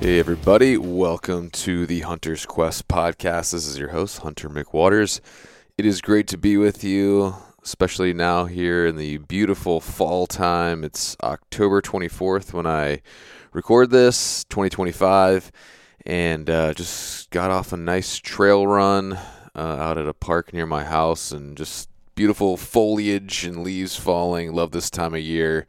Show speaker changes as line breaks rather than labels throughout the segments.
Hey everybody, welcome to the Hunter's Quest podcast. This is your host, Hunter McWaters. It is great to be with you, especially now here in the beautiful fall time. It's October 24th when I record this, 2025, and just got off a nice trail run out at a park near my house, and just beautiful foliage and leaves falling. Love this time of year.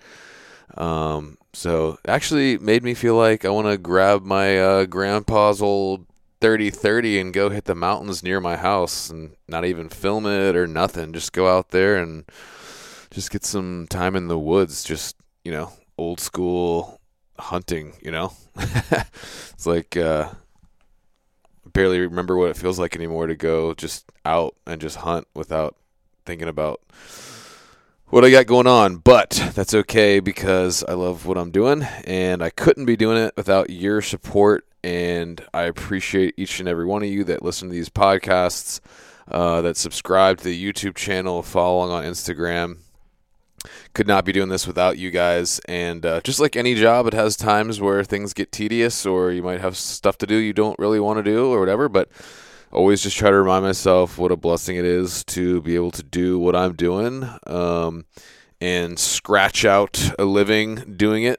So actually made me feel like I want to grab my grandpa's old 3030 and go hit the mountains near my house and not even film it or nothing. Just go out there and just get some time in the woods. Just, old school hunting, It's like barely remember what it feels like anymore to go just out and just hunt without thinking about what I got going on, but that's okay because I love what I'm doing, and I couldn't be doing it without your support, and I appreciate each and every one of you that listen to these podcasts, that subscribe to the YouTube channel, following on Instagram. Could not be doing this without you guys, and just like any job, it has times where things get tedious, or you might have stuff to do you don't really want to do, or whatever, but always just try to remind myself what a blessing it is to be able to do what I'm doing, and scratch out a living doing it.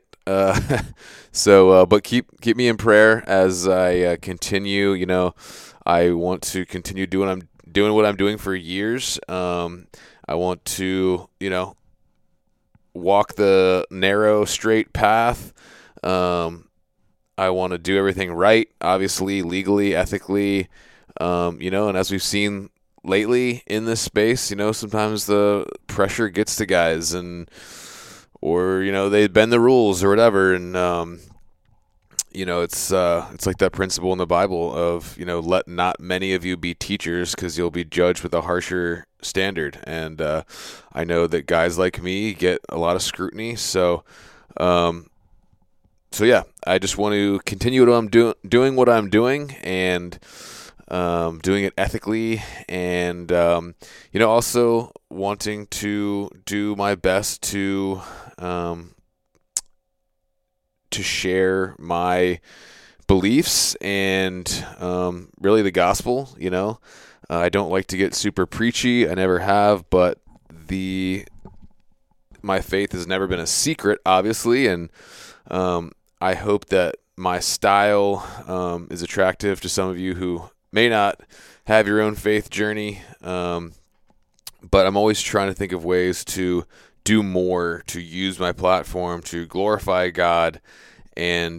But keep me in prayer as I continue. I want to continue doing what I'm doing for years. I want to, walk the narrow, straight path. I want to do everything right, obviously, legally, ethically. And as we've seen lately in this space, sometimes the pressure gets to guys or they bend the rules or whatever. And, it's like that principle in the Bible of, let not many of you be teachers because you'll be judged with a harsher standard. And, I know that guys like me get a lot of scrutiny. So yeah, I just want to continue what I'm doing what I'm doing, and doing it ethically, and also wanting to do my best to share my beliefs and really the gospel. I don't like to get super preachy. I never have, but my faith has never been a secret, obviously, and I hope that my style is attractive to some of you who may not have your own faith journey, but I'm always trying to think of ways to do more, to use my platform to glorify God, and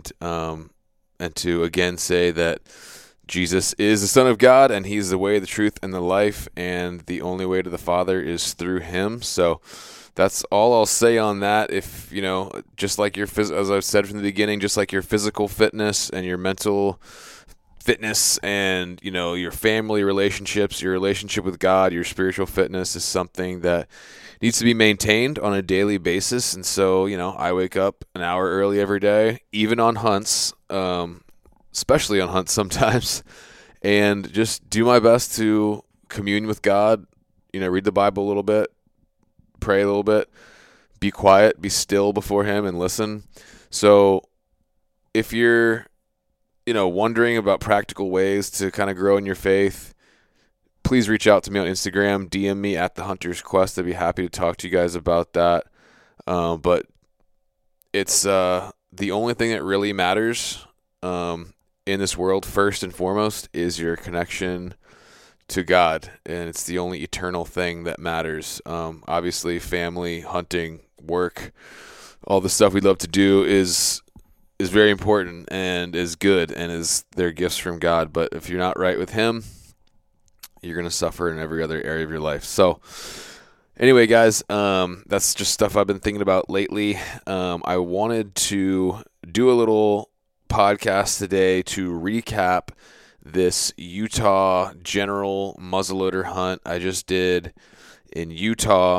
to again say that Jesus is the Son of God, and He's the way, the truth, and the life, and the only way to the Father is through Him. So that's all I'll say on that. If, just like as I've said from the beginning, just like your physical fitness and your mental fitness and, your family relationships, your relationship with God, your spiritual fitness is something that needs to be maintained on a daily basis. And so, I wake up an hour early every day, even on hunts, especially on hunts sometimes, and just do my best to commune with God, read the Bible a little bit, pray a little bit, be quiet, be still before Him, and listen. So if you're wondering about practical ways to kind of grow in your faith, please reach out to me on Instagram, DM me at The Hunter's Quest. I'd be happy to talk to you guys about that. But it's the only thing that really matters in this world, first and foremost, is your connection to God, and it's the only eternal thing that matters. Obviously, family, hunting, work, all the stuff we love to do is very important and is good and is their gifts from God. But if you're not right with Him, you're going to suffer in every other area of your life. So anyway, guys, that's just stuff I've been thinking about lately. I wanted to do a little podcast today to recap this Utah general muzzleloader hunt I just did in Utah.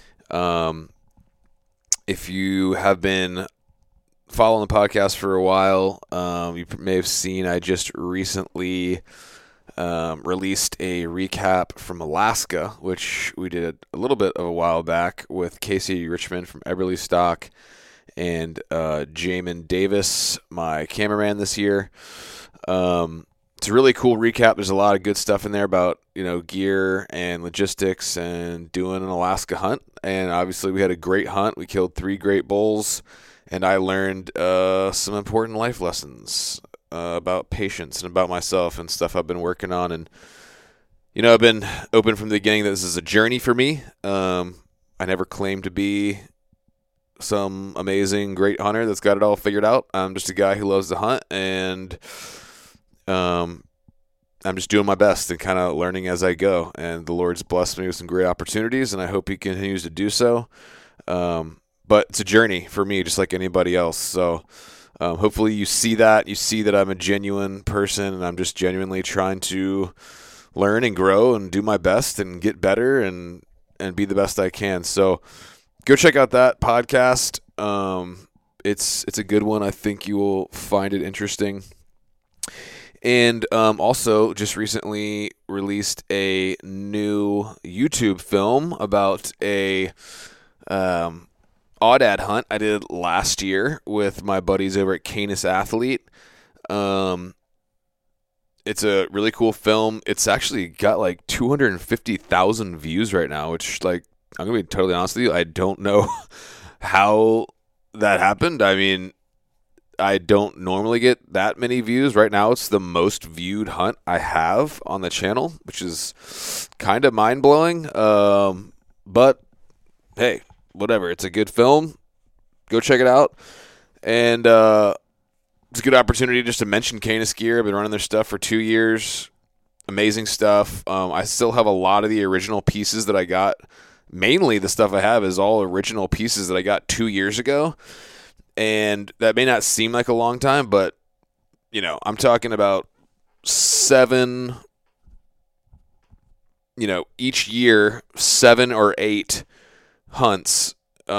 If you have been following the podcast for a while, you may have seen I just recently released a recap from Alaska, which we did a little bit of a while back with Casey Richmond from Eberly Stock. and Jamin Davis, my cameraman this year. It's a really cool recap. There's a lot of good stuff in there about, gear and logistics and doing an Alaska hunt. And obviously we had a great hunt. We killed 3 great bulls, and I learned some important life lessons about patience and about myself and stuff I've been working on. And, I've been open from the beginning that this is a journey for me. I never claimed to be some amazing, great hunter that's got it all figured out. I'm just a guy who loves to hunt, and I'm just doing my best and kind of learning as I go. And the Lord's blessed me with some great opportunities, and I hope He continues to do so. But it's a journey for me, just like anybody else. So hopefully you see that. You see that I'm a genuine person, and I'm just genuinely trying to learn and grow and do my best and get better and be the best I can. So go check out that podcast. It's a good one. I think you will find it interesting. And also just recently released a new YouTube film about a Aoudad hunt I did last year with my buddies over at Canis Athlete. It's a really cool film. It's actually got like 250,000 views right now, which, like, I'm going to be totally honest with you, I don't know how that happened. I mean, I don't normally get that many views. Right now, it's the most viewed hunt I have on the channel, which is kind of mind-blowing. But, hey, whatever. It's a good film. Go check it out. And it's a good opportunity just to mention Canis Gear. I've been running their stuff for 2 years. Amazing stuff. I still have a lot of the original pieces that I got. Mainly the stuff I have is all original pieces that I got 2 years ago. And that may not seem like a long time, but, I'm talking about 7, each year, 7 or 8 hunts,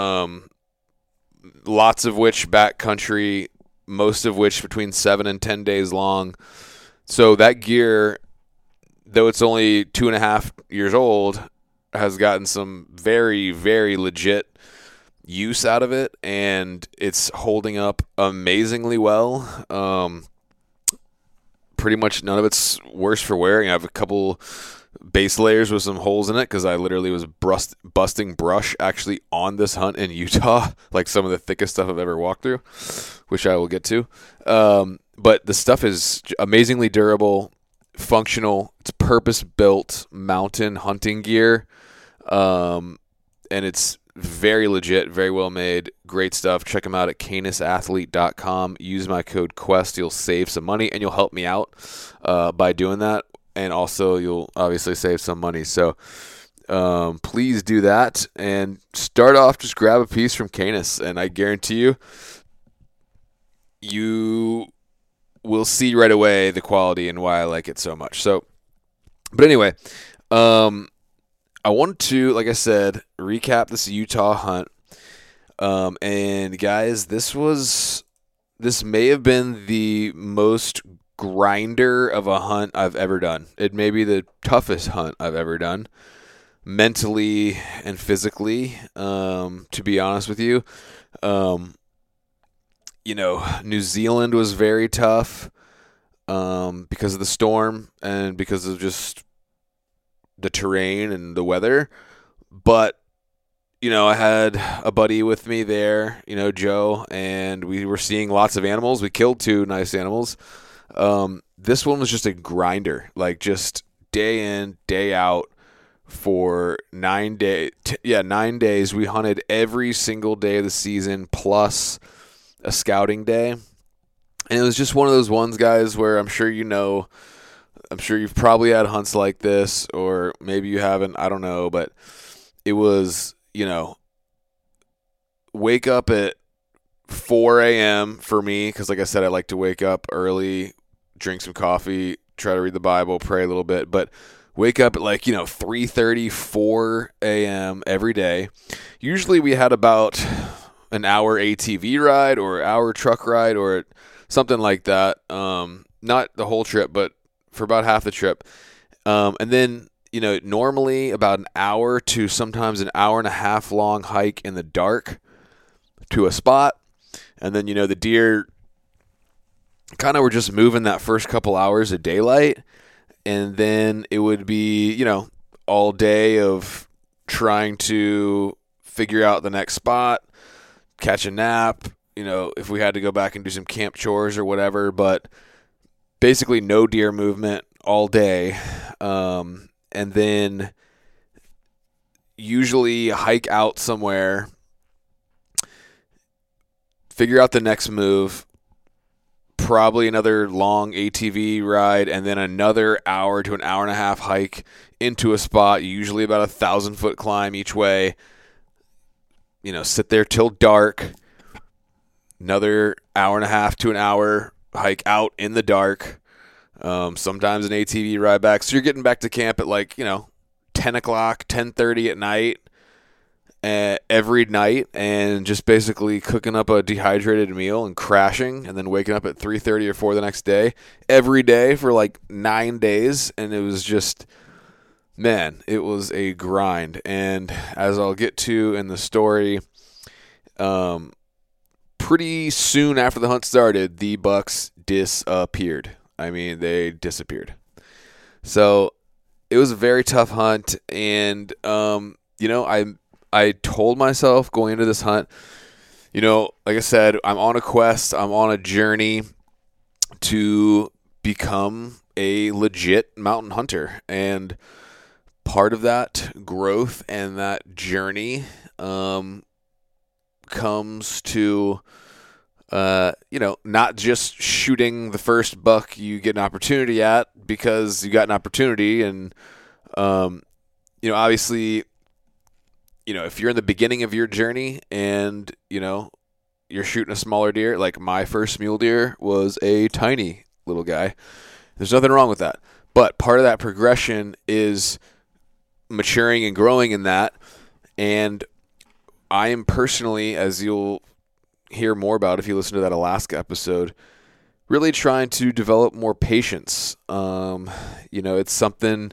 lots of which backcountry, most of which between 7 and 10 days long. So that gear, though it's only 2.5 years old, has gotten some very, very legit use out of it, and it's holding up amazingly well. Pretty much none of it's worse for wear. I have a couple base layers with some holes in it because I literally was busting brush actually on this hunt in Utah, like some of the thickest stuff I've ever walked through, which I will get to. But the stuff is amazingly durable, functional. It's purpose-built mountain hunting gear, and it's very legit, very well made, great stuff. Check them out at canisathlete.com. Use my code QUEST. You'll save some money, and you'll help me out by doing that. And also, you'll obviously save some money. So please do that. And start off, just grab a piece from Canis, and I guarantee you, you will see right away the quality and why I like it so much. So, but anyway, I wanted to, like I said, recap this Utah hunt. And guys, this may have been the most grinder of a hunt I've ever done. It may be the toughest hunt I've ever done, mentally and physically, to be honest with you. New Zealand was very tough because of the storm and because of just the terrain and the weather. But, I had a buddy with me there, Joe, and we were seeing lots of animals. We killed 2 nice animals. This one was just a grinder, like just day in, day out for 9 days. 9 days. We hunted every single day of the season plus a scouting day. And it was just one of those ones, guys, where I'm sure you've probably had hunts like this, or maybe you haven't, I don't know, but it was, wake up at 4 a.m. for me, because like I said, I like to wake up early, drink some coffee, try to read the Bible, pray a little bit, but wake up at 3:30, 4 a.m. every day. Usually we had about an hour ATV ride or hour truck ride or something like that. Not the whole trip, but for about half the trip. And then, normally about an hour to sometimes an hour and a half long hike in the dark to a spot. And then, the deer kind of were just moving that first couple hours of daylight. And then it would be, all day of trying to figure out the next spot, catch a nap, if we had to go back and do some camp chores or whatever, but basically no deer movement all day. And then usually hike out somewhere, figure out the next move, probably another long ATV ride, and then another hour to an hour and a half hike into a spot, usually about 1,000-foot climb each way. Sit there till dark, another hour and a half to an hour hike out in the dark, sometimes an ATV ride back. So you're getting back to camp at 10 o'clock, 10:30 at night, every night, and just basically cooking up a dehydrated meal and crashing, and then waking up at 3:30 or 4 the next day, every day for 9 days. And it was just, man, it was a grind. And as I'll get to in the story, pretty soon after the hunt started, the bucks disappeared. I mean, they disappeared. So it was a very tough hunt, and I told myself going into this hunt, like I said, I'm on a quest, I'm on a journey to become a legit mountain hunter, and part of that growth and that journey comes to not just shooting the first buck you get an opportunity at because you got an opportunity, and obviously, if you're in the beginning of your journey and you're shooting a smaller deer, like my first mule deer was a tiny little guy, there's nothing wrong with that, but part of that progression is maturing and growing in that. And I am personally, as you'll hear more about if you listen to that Alaska episode, really trying to develop more patience. It's something,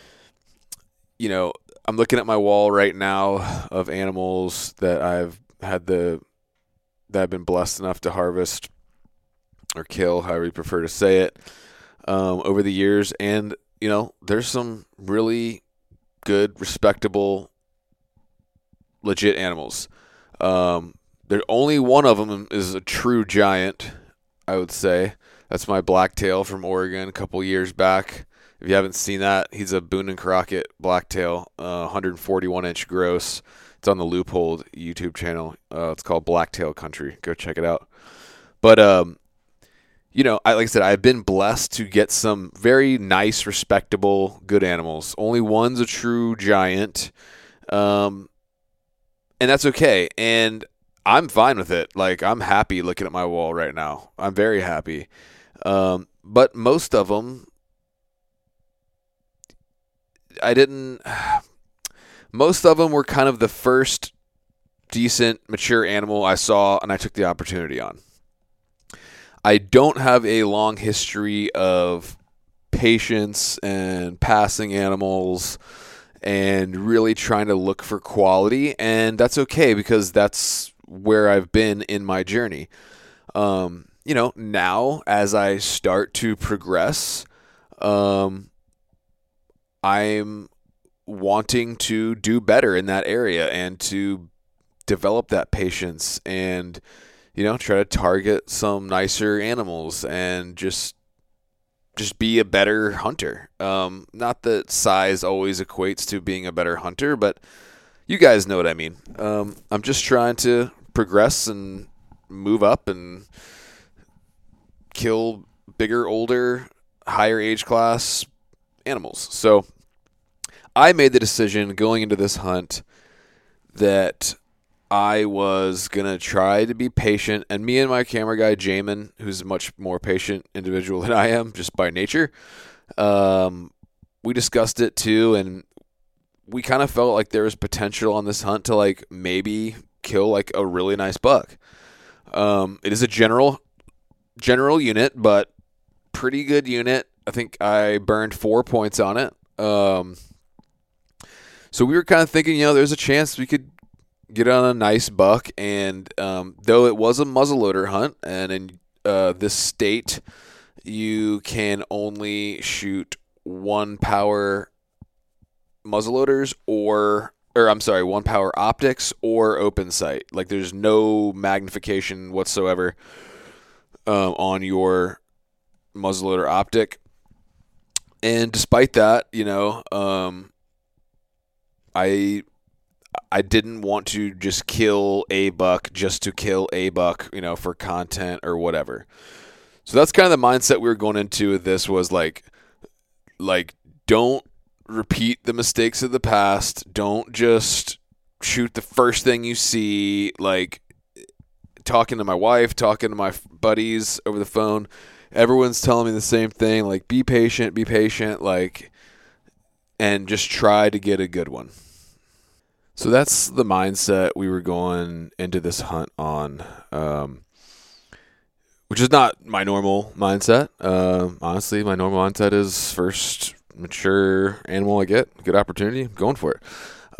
I'm looking at my wall right now of animals that I've been blessed enough to harvest or kill, however you prefer to say it, over the years. And, there's some really good, respectable, legit animals. There's only one of them is a true giant, I would say. That's my blacktail from Oregon a couple years back. If you haven't seen that, he's a Boone and Crockett blacktail, 141-inch gross. It's on the Loophole YouTube channel. It's called Blacktail Country. Go check it out. But, like I said, I've been blessed to get some very nice, respectable, good animals. Only one's a true giant, and that's okay. And I'm fine with it. I'm happy looking at my wall right now. I'm very happy. But most of them, most of them were kind of the first decent, mature animal I saw and I took the opportunity on. I don't have a long history of patience and passing animals and really trying to look for quality, and that's okay because that's where I've been in my journey. Now as I start to progress, I'm wanting to do better in that area and to develop that patience and, try to target some nicer animals and just be a better hunter. Not that size always equates to being a better hunter, but you guys know what I mean. I'm just trying to progress and move up and kill bigger, older, higher age class animals. So I made the decision going into this hunt that I was going to try to be patient, and me and my camera guy, Jamin, who's a much more patient individual than I am just by nature, we discussed it too, and we kind of felt like there was potential on this hunt to maybe kill a really nice buck. It is a general unit, but pretty good unit. I think I burned 4 points on it. So we were kind of thinking, there's a chance we could get on a nice buck, and though it was a muzzleloader hunt, and in this state, you can only shoot 1-power muzzleloaders or I'm sorry, 1-power optics or open sight. Like there's no magnification whatsoever on your muzzleloader optic. And despite that, I I didn't want to just kill a buck just to kill a buck, for content or whatever. So that's kind of the mindset we were going into with this was like don't repeat the mistakes of the past. Don't just shoot the first thing you see. Like talking to my wife, talking to my buddies over the phone, everyone's telling me the same thing. Like be patient, like, and just try to get a good one. So that's the mindset we were going into this hunt on, which is not my normal mindset. Honestly, my normal mindset is first mature animal I get, good opportunity, I'm going for it.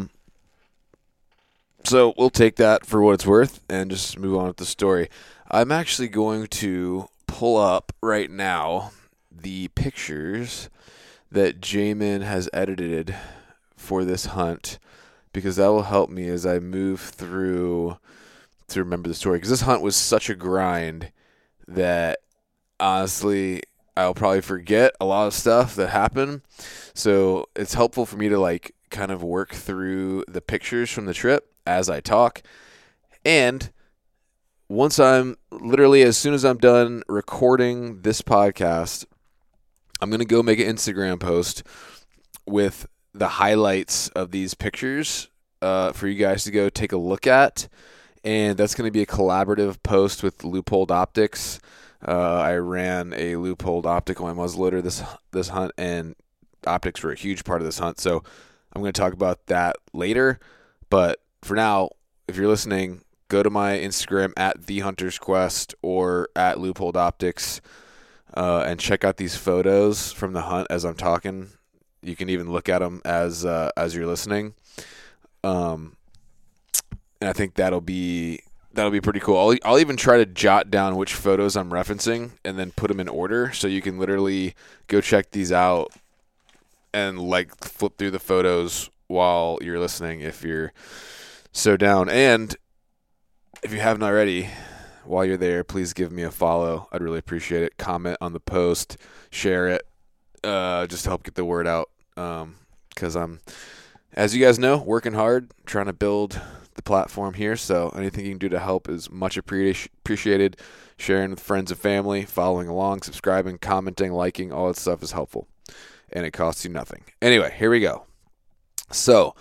So we'll take that for what it's worth and just move on with the story. I'm actually going to pull up right now the pictures that Jamin has edited for this hunt, because that will help me as I move through to remember the story. Because this hunt was such a grind that honestly I'll probably forget a lot of stuff that happened. So it's helpful for me to kind of work through the pictures from the trip as I talk. And once as soon as I'm done recording this podcast, I'm going to go make an Instagram post with the highlights of these pictures for you guys to go take a look at. And that's going to be a collaborative post with Loophole Optics. I ran a Loophole optic on my muzzleloader this hunt, and optics were a huge part of this hunt. So I'm going to talk about that later. But for now, if you're listening, go to my Instagram at TheHuntersQuest or at Loophole Optics and check out these photos from the hunt as I'm talking. You can even look at them as you're listening. And I think that'll be pretty cool. I'll even try to jot down which photos I'm referencing and then put them in order, so you can literally go check these out and flip through the photos while you're listening if you're so down. And if you haven't already, while you're there, please give me a follow. I'd really appreciate it. Comment on the post, share it, just to help get the word out. Because I'm, as you guys know, working hard, trying to build the platform here. So anything you can do to help is much appreciated. Sharing with friends and family, following along, subscribing, commenting, liking, all that stuff is helpful. And it costs you nothing. Anyway, here we go. So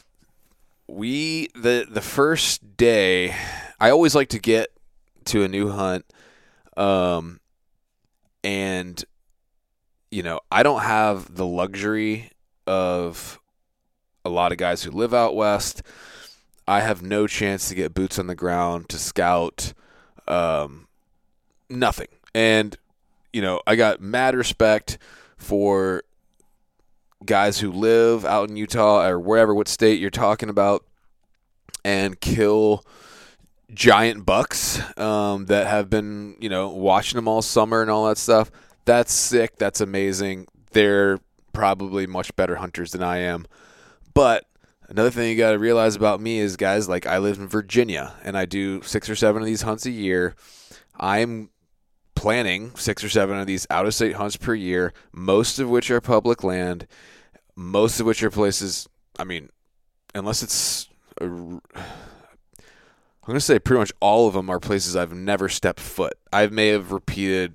the first day, I always like to get to a new hunt, and I don't have the luxury of a lot of guys who live out west. I have no chance to get boots on the ground to scout, nothing. And I got mad respect for guys who live out in Utah or wherever, what state you're talking about, and kill giant bucks that have been, watching them all summer and all that stuff. That's sick. That's amazing. They're probably much better hunters than I am. But another thing you got to realize about me is, guys, I live in Virginia and I do 6 or 7 of these hunts a year. I'm planning 6 or 7 of these out-of-state hunts per year, most of which are public land, most of which are places, unless it's I'm going to say pretty much all of them are places I've never stepped foot. I may have repeated,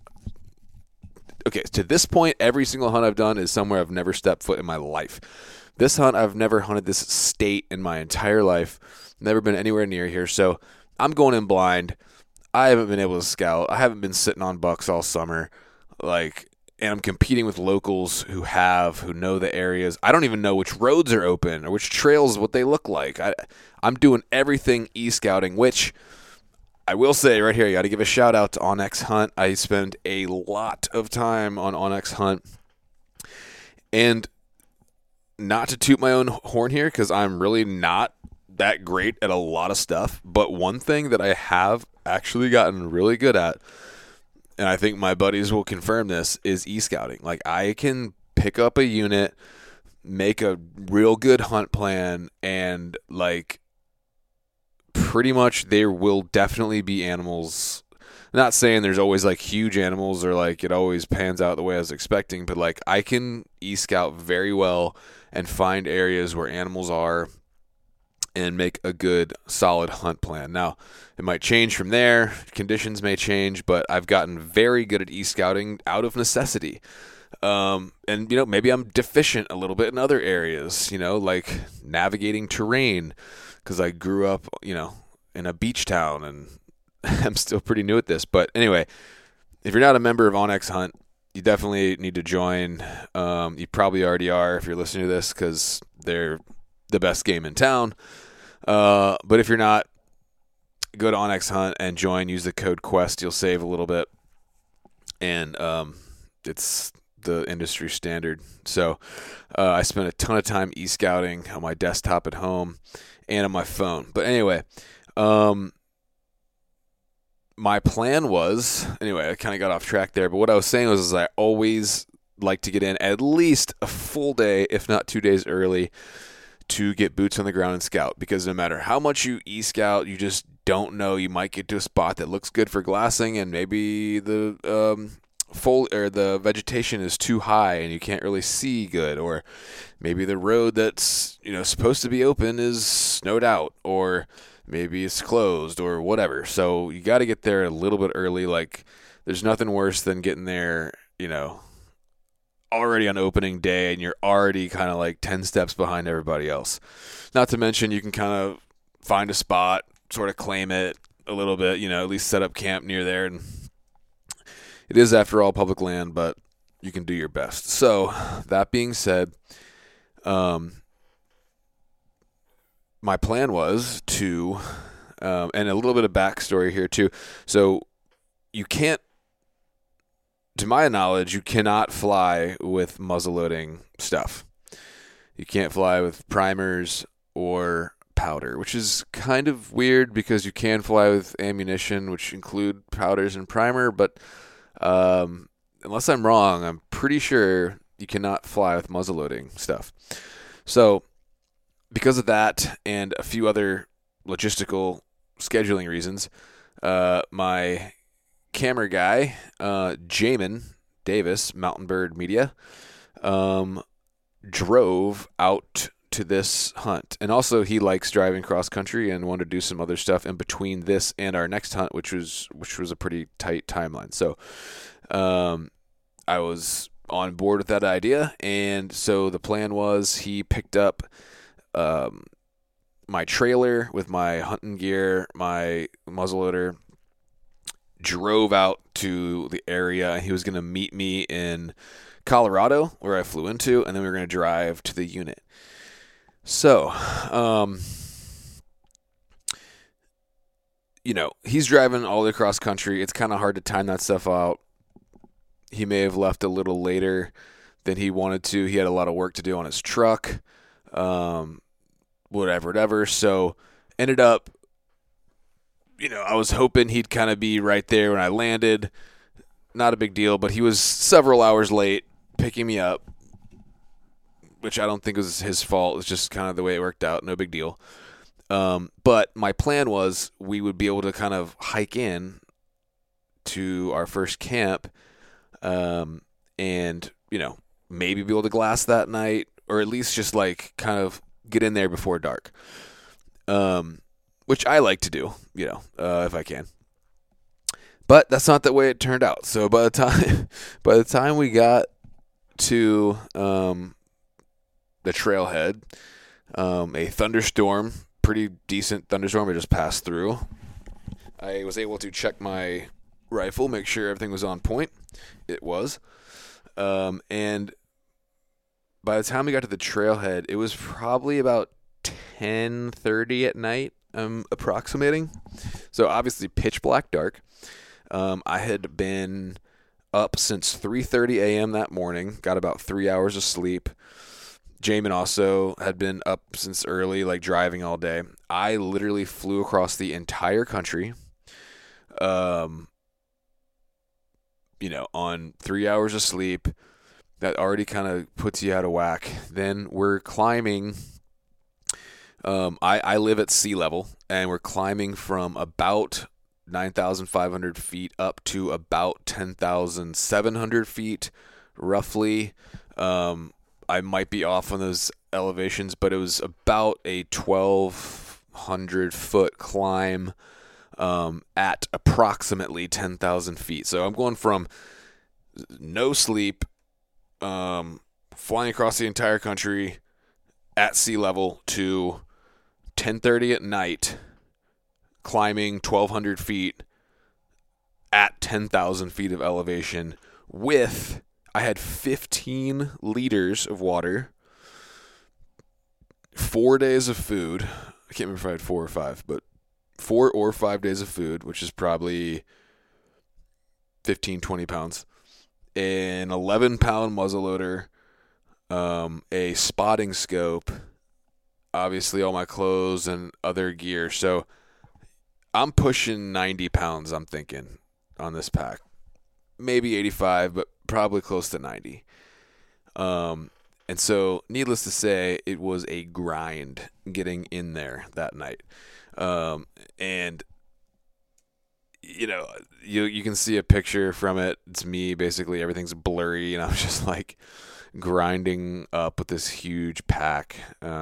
to this point, every single hunt I've done is somewhere I've never stepped foot in my life. This hunt, I've never hunted this state in my entire life, never been anywhere near here, so I'm going in blind. I haven't been able to scout. I haven't been sitting on bucks all summer, and I'm competing with locals who know the areas. I don't even know which roads are open or which trails, what they look like. I'm doing everything e-scouting, which I will say right here, you got to give a shout out to onX Hunt. I spend a lot of time on onX Hunt, and not to toot my own horn here, because I'm really not that great at a lot of stuff, but one thing that I have actually gotten really good at, and I think my buddies will confirm this, is e-scouting. Like, I can pick up a unit, make a real good hunt plan, and like pretty much there will definitely be animals. Not saying there's always like huge animals or like it always pans out the way I was expecting, but like I can e-scout very well and find areas where animals are and make a good solid hunt plan. Now, it might change from there, conditions may change, but I've gotten very good at e-scouting out of necessity. And maybe I'm deficient a little bit in other areas, like navigating terrain, because I grew up, in a beach town, and I'm still pretty new at this. But anyway, if you're not a member of onX Hunt, you definitely need to join. You probably already are if you're listening to this, because they're the best game in town. But if you're not, go to onX Hunt and join. Use the code QUEST. You'll save a little bit. And it's the industry standard. So I spent a ton of time e-scouting on my desktop at home and on my phone. But anyway, my plan was, I kind of got off track there, but what I was saying was I always like to get in at least a full day, if not 2 days early, to get boots on the ground and scout, because no matter how much you e-scout, you just don't know. You might get to a spot that looks good for glassing, and maybe the the vegetation is too high and you can't really see good, or maybe the road that's supposed to be open is snowed out, or maybe it's closed, or whatever. So you got to get there a little bit early. Like, there's nothing worse than getting there, already on opening day, and you're already kind of like 10 steps behind everybody else. Not to mention, you can kind of find a spot, sort of claim it a little bit, at least set up camp near there. And it is, after all, public land, but you can do your best. So that being said, my plan was to, and a little bit of backstory here too. So you can't, to my knowledge, you cannot fly with muzzleloading stuff. You can't fly with primers or powder, which is kind of weird because you can fly with ammunition, which include powders and primer, but unless I'm wrong, I'm pretty sure you cannot fly with muzzleloading stuff. So because of that and a few other logistical scheduling reasons, my camera guy, Jamin Davis, Mountain Bird Media, drove out to this hunt. And also he likes driving cross country and wanted to do some other stuff in between this and our next hunt, which was a pretty tight timeline. So I was on board with that idea, and so the plan was he picked up my trailer with my hunting gear, my muzzleloader, drove out to the area. He was going to meet me in Colorado, where I flew into, and then we were going to drive to the unit. So, he's driving all the cross country. It's kind of hard to time that stuff out. He may have left a little later than he wanted to. He had a lot of work to do on his truck, whatever. So, ended up, I was hoping he'd kind of be right there when I landed. Not a big deal, but he was several hours late picking me up, which I don't think was his fault. It's just kind of the way it worked out. No big deal. But my plan was we would be able to kind of hike in to our first camp, and, maybe be able to glass that night, or at least just like kind of get in there before dark. Which I like to do, if I can. But that's not the way it turned out. So by the time we got to the trailhead, a thunderstorm, pretty decent thunderstorm, had just passed through. I was able to check my rifle, make sure everything was on point. It was. And by the time we got to the trailhead, it was probably about 10:30 at night. I'm approximating. So obviously pitch black dark. I had been up since 3:30 a.m. that morning, got about 3 hours of sleep, Jamin also had been up since early, like driving all day. I literally flew across the entire country, on 3 hours of sleep. That already kind of puts you out of whack. Then we're climbing. I live at sea level, and we're climbing from about 9,500 feet up to about 10,700 feet, roughly. I might be off on those elevations, but it was about a 1,200 foot climb at approximately 10,000 feet. So I'm going from no sleep, flying across the entire country at sea level to 10:30 at night, climbing 1,200 feet at 10,000 feet of elevation I had 15 liters of water, 4 days of food. I can't remember if I had 4 or 5, but 4 or 5 days of food, which is probably 15, 20 pounds, an 11-pound muzzleloader, a spotting scope, obviously all my clothes and other gear. So I'm pushing 90 pounds, I'm thinking, on this pack. Maybe 85, but probably close to 90. And so, needless to say, it was a grind getting in there that night. And you can see a picture from it. It's me, basically. Everything's blurry, and I was just like grinding up with this huge pack.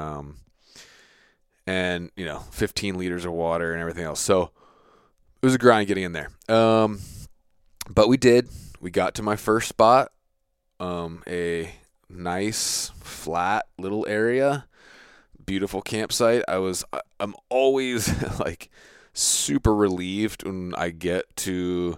And 15 liters of water and everything else. So it was a grind getting in there. But we did. We got to my first spot, a nice flat little area, beautiful campsite. I'm always like super relieved when I get to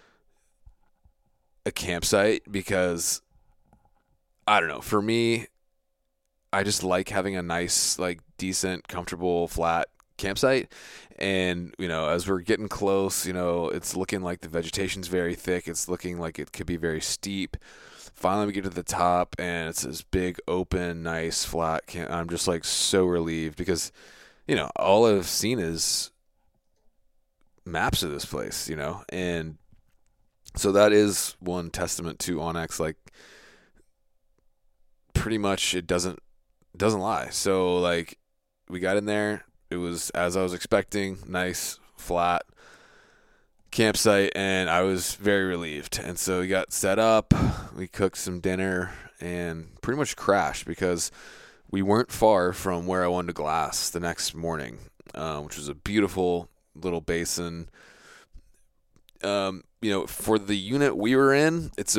a campsite because I don't know, for me, I just like having a nice, like decent, comfortable, flat campsite. And as we're getting close, it's looking like the vegetation's very thick. It's looking like it could be very steep. Finally we get to the top, and it's this big open, nice flat I'm just like so relieved because all I've seen is maps of this place, and so that is one testament to onX. Like, pretty much it doesn't lie. So like, we got in there. It was as I was expecting, nice, flat campsite, and I was very relieved. And so we got set up, we cooked some dinner, and pretty much crashed because we weren't far from where I wanted to glass the next morning, which was a beautiful little basin. For the unit we were in, it's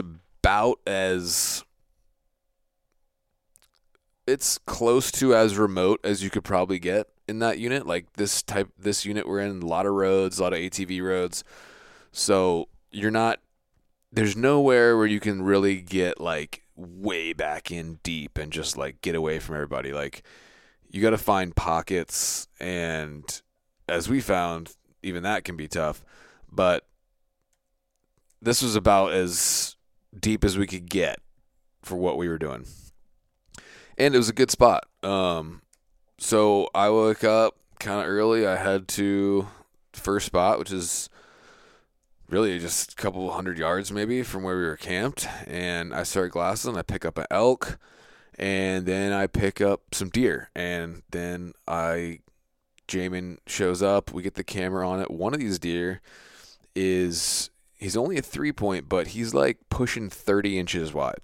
close to as remote as you could probably get in that unit. Like this unit we're in, a lot of roads, a lot of ATV roads. So there's nowhere where you can really get like way back in deep and just like get away from everybody. Like, you got to find pockets, and as we found, even that can be tough. But this was about as deep as we could get for what we were doing. And it was a good spot. So I woke up kind of early. I head to the first spot, which is really just a couple hundred yards maybe from where we were camped. And I start glassing. I pick up an elk, and then I pick up some deer. And then Jamin shows up. We get the camera on it. One of these deer he's only a 3-point, but he's like pushing 30 inches wide.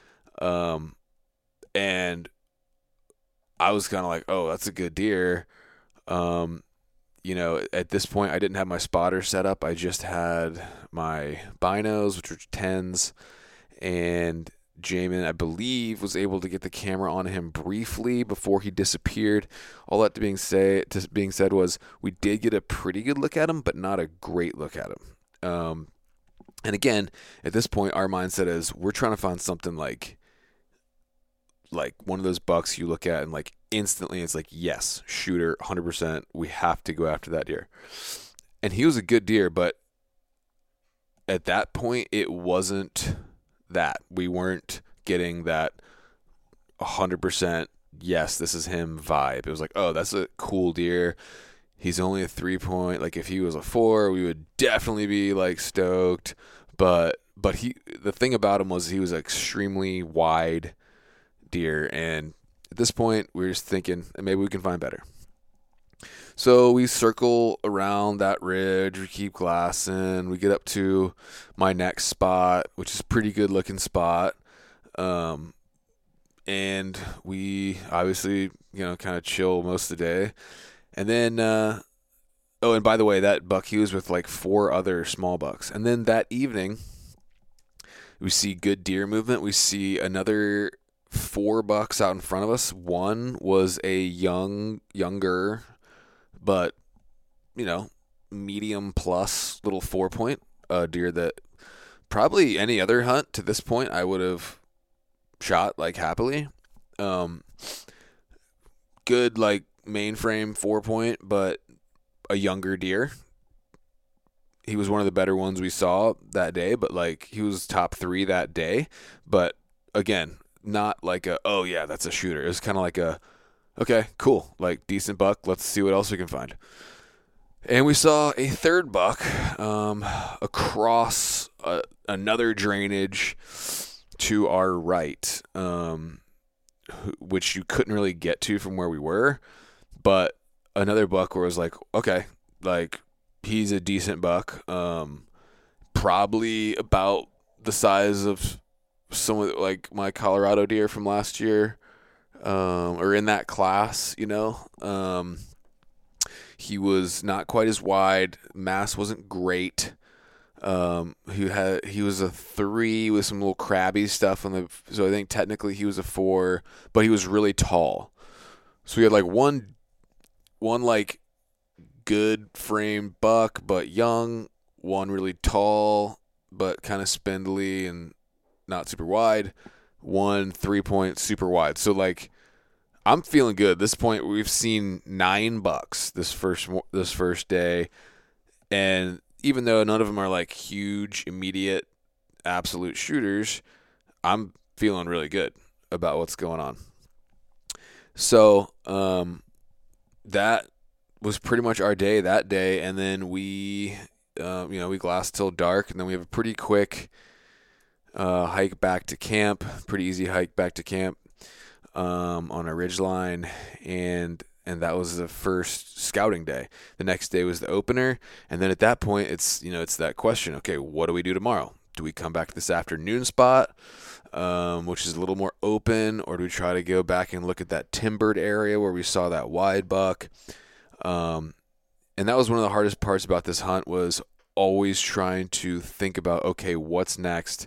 And I was kind of like, oh, that's a good deer. At this point, I didn't have my spotter set up. I just had my binos, which were 10s, and Jamin, I believe, was able to get the camera on him briefly before he disappeared. All that being said was we did get a pretty good look at him, but not a great look at him. And again, at this point, our mindset is we're trying to find something like one of those bucks you look at and like instantly it's like, yes, shooter, 100%. We have to go after that deer. And he was a good deer, but at that point, it wasn't that. We weren't getting that 100% yes, this is him vibe. It was like, oh, that's a cool deer. He's only a 3 point. Like if he was a 4, we would definitely be like stoked. But the thing about him was he was an extremely wide deer, and at this point we were just thinking maybe we can find better. So we circle around that ridge, we keep glassing, we get up to my next spot, which is a pretty good looking spot. And we obviously, kind of chill most of the day. And then, oh, and by the way, that buck, he was with like 4 other small bucks. And then that evening, we see good deer movement. We see another 4 bucks out in front of us. One was a younger, but, medium plus little 4-point deer that probably any other hunt to this point I would have shot like happily. Good like mainframe 4-point, but a younger deer. He was one of the better ones we saw that day, but like he was top 3 that day. But again, not like oh yeah, that's a shooter. It was kind of like okay, cool, like decent buck. Let's see what else we can find. And we saw a 3rd buck across another drainage to our right, which you couldn't really get to from where we were. But another buck where it was like, okay, like he's a decent buck, probably about the size of some of like my Colorado deer from last year, or in that class, he was not quite as wide. Mass wasn't great. He was a 3 with some little crabby stuff so I think technically he was a 4, but he was really tall. So we had like one like good frame buck but young, one really tall but kind of spindly and not super wide, one 3-point super wide. So like I'm feeling good. At this point we've seen 9 bucks this first day, and even though none of them are like huge, immediate, absolute shooters, I'm feeling really good about what's going on. So that was pretty much our day that day, and then we glassed till dark, and then we have a pretty quick hike back to camp. Pretty easy hike back to camp on a ridge line, and that was the first scouting day. The next day was the opener, and then at that point, it's that question. Okay, what do we do tomorrow? Do we come back to this afternoon spot, which is a little more open, or do we try to go back and look at that timbered area where we saw that wide buck? And that was one of the hardest parts about this hunt, was always trying to think about, okay, what's next?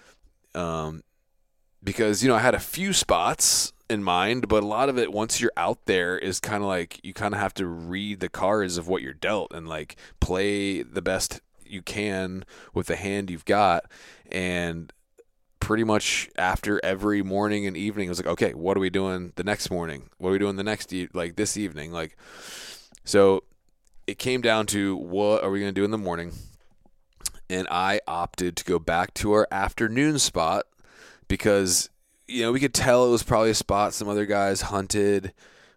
Because I had a few spots in mind, but a lot of it, once you're out there, is kind of like you kind of have to read the cards of what you're dealt and like play the best you can with the hand you've got. And pretty much after every morning and evening, it was like, okay, what are we doing the next morning? What are we doing the next this evening? Like, so it came down to, what are we going to do in the morning? And I opted to go back to our afternoon spot because we could tell it was probably a spot some other guys hunted.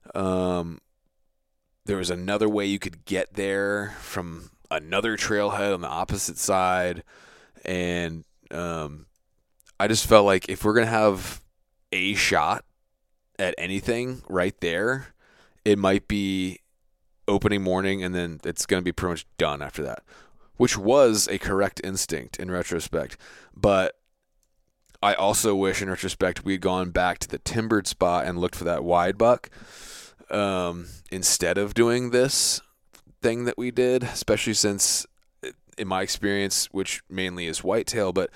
There was another way you could get there from another trailhead on the opposite side. And I just felt like if we're going to have a shot at anything right there, it might be opening morning, and then it's going to be pretty much done after that, which was a correct instinct in retrospect. But I also wish in retrospect we'd gone back to the timbered spot and looked for that wide buck instead of doing this thing that we did, especially since, in my experience, which mainly is whitetail, but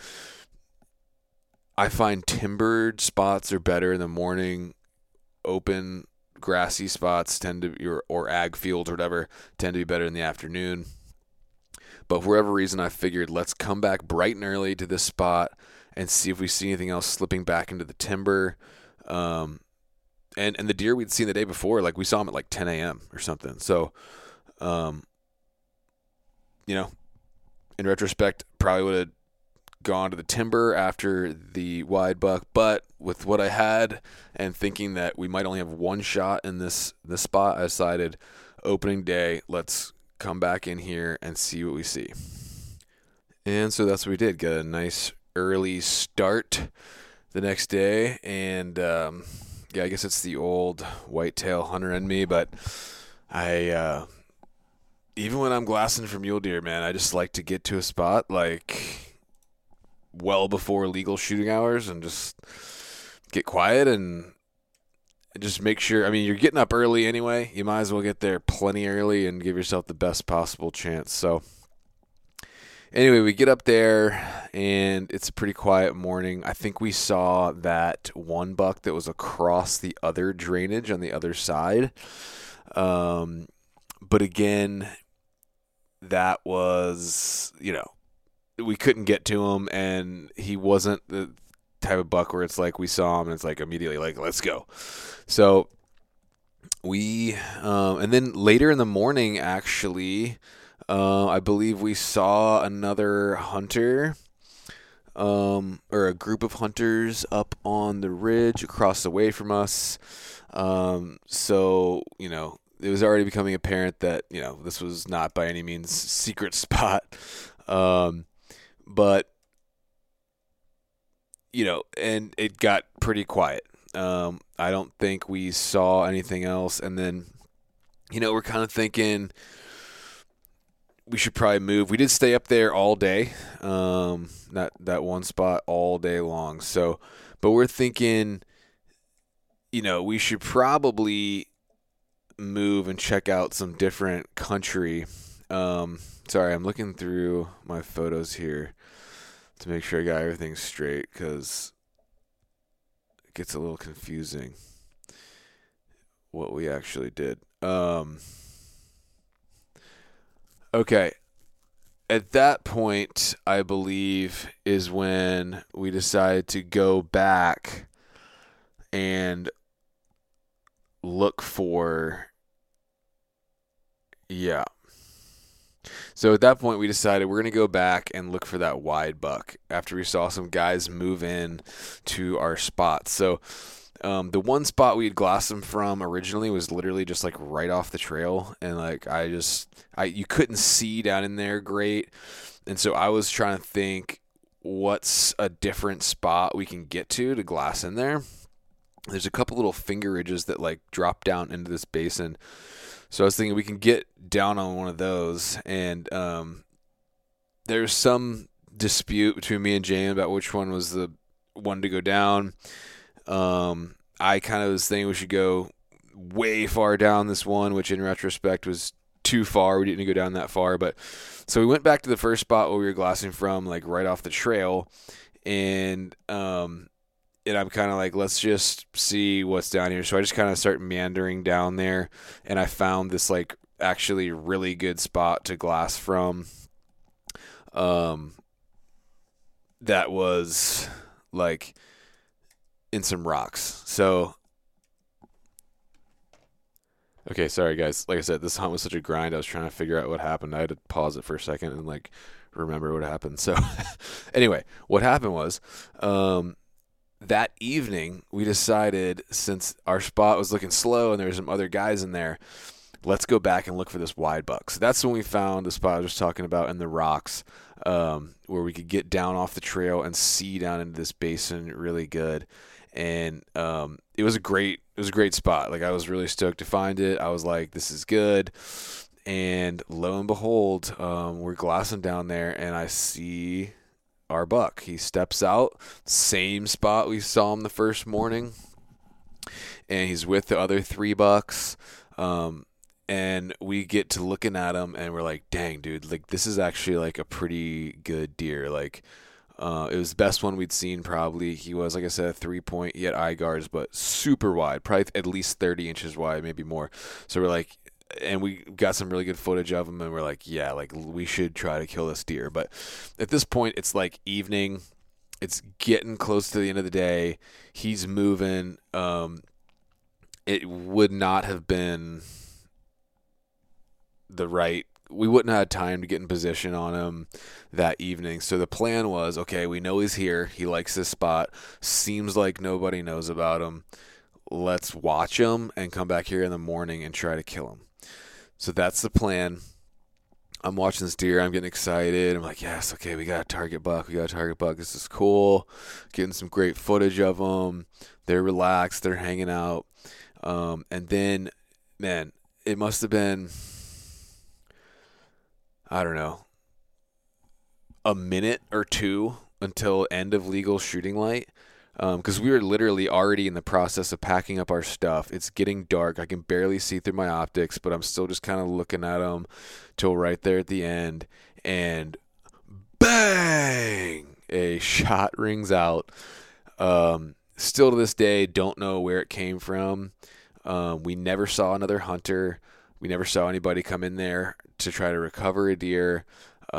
I find timbered spots are better in the morning. Open grassy spots tend to, or ag fields or whatever, tend to be better in the afternoon. But for whatever reason, I figured let's come back bright and early to this spot and see if we see anything else slipping back into the timber. And the deer we'd seen the day before, like we saw them at like 10 a.m. or something. So, in retrospect, probably would have gone to the timber after the wide buck, but with what I had and thinking that we might only have one shot in this spot, I decided opening day, let's come back in here and see what we see. And so that's what we did. Got a nice early start the next day, and yeah, I guess it's the old whitetail hunter in me, but I even when I'm glassing for mule deer, man, I just like to get to a spot like well before legal shooting hours and just get quiet and just make sure. I mean, you're getting up early anyway. You might as well get there plenty early and give yourself the best possible chance. So anyway, we get up there, and it's a pretty quiet morning. I think we saw that one buck that was across the other drainage on the other side. But again, that was, we couldn't get to him, and he wasn't the type of buck where it's like we saw him and it's like immediately like, let's go. So we, and then later in the morning, actually, I believe we saw another hunter, or a group of hunters up on the ridge across the way from us. So, it was already becoming apparent that, this was not by any means secret spot. But, and it got pretty quiet. I don't think we saw anything else. And then, we're kind of thinking we should probably move. We did stay up there all day, that one spot all day long. So, but we're thinking, we should probably move and check out some different country. Sorry, I'm looking through my photos here to make sure I got everything straight, because it gets a little confusing what we actually did. Okay. At that point, I believe, is when we decided to go back and look for, So at that point, we decided we're going to go back and look for that wide buck after we saw some guys move in to our spot. So the one spot we had glassed them from originally was literally just like right off the trail, and like you couldn't see down in there great, and so I was trying to think what's a different spot we can get to glass in there. There's a couple little finger ridges that like drop down into this basin. So I was thinking we can get down on one of those, and there's some dispute between me and Jane about which one was the one to go down. I kind of was thinking we should go way far down this one, which in retrospect was too far. We didn't go down that far, but so we went back to the first spot where we were glassing from, like right off the trail, and I'm kind of like, let's just see what's down here. So I just kind of start meandering down there, and I found this like actually really good spot to glass from. That was like in some rocks. So, okay, sorry guys. Like I said, this hunt was such a grind. I was trying to figure out what happened. I had to pause it for a second and like remember what happened. So anyway, what happened was, that evening, we decided, since our spot was looking slow and there were some other guys in there, let's go back and look for this wide buck. So that's when we found the spot I was talking about in the rocks, where we could get down off the trail and see down into this basin really good. And it was a great spot. Like, I was really stoked to find it. I was like, this is good. And lo and behold, we're glassing down there, and I see our buck. He steps out, same spot we saw him the first morning, and he's with the other 3 bucks. And we get to looking at him, and we're like, dang, dude, like this is actually like a pretty good deer. Like, it was the best one we'd seen probably. He was, like I said, a 3-point, he had eye guards, but super wide, probably at least 30 inches wide, maybe more. So we're like, and we got some really good footage of him, and we're like, yeah, like we should try to kill this deer. But at this point, it's like evening. It's getting close to the end of the day. He's moving. It would not have been the right we wouldn't have had time to get in position on him that evening. So the plan was, okay, we know he's here. He likes this spot. Seems like nobody knows about him. Let's watch him and come back here in the morning and try to kill him. So that's the plan. I'm watching this deer. I'm getting excited. I'm like, yes, okay, we got a target buck. This is cool. Getting some great footage of them. They're relaxed. They're hanging out. And then, man, it must have been, I don't know, a minute or two until end of legal shooting light. Because we were literally already in the process of packing up our stuff. It's getting dark. I can barely see through my optics, but I'm still just kind of looking at them till right there at the end. And bang! A shot rings out. Still to this day, don't know where it came from. We never saw another hunter. We never saw anybody come in there to try to recover a deer.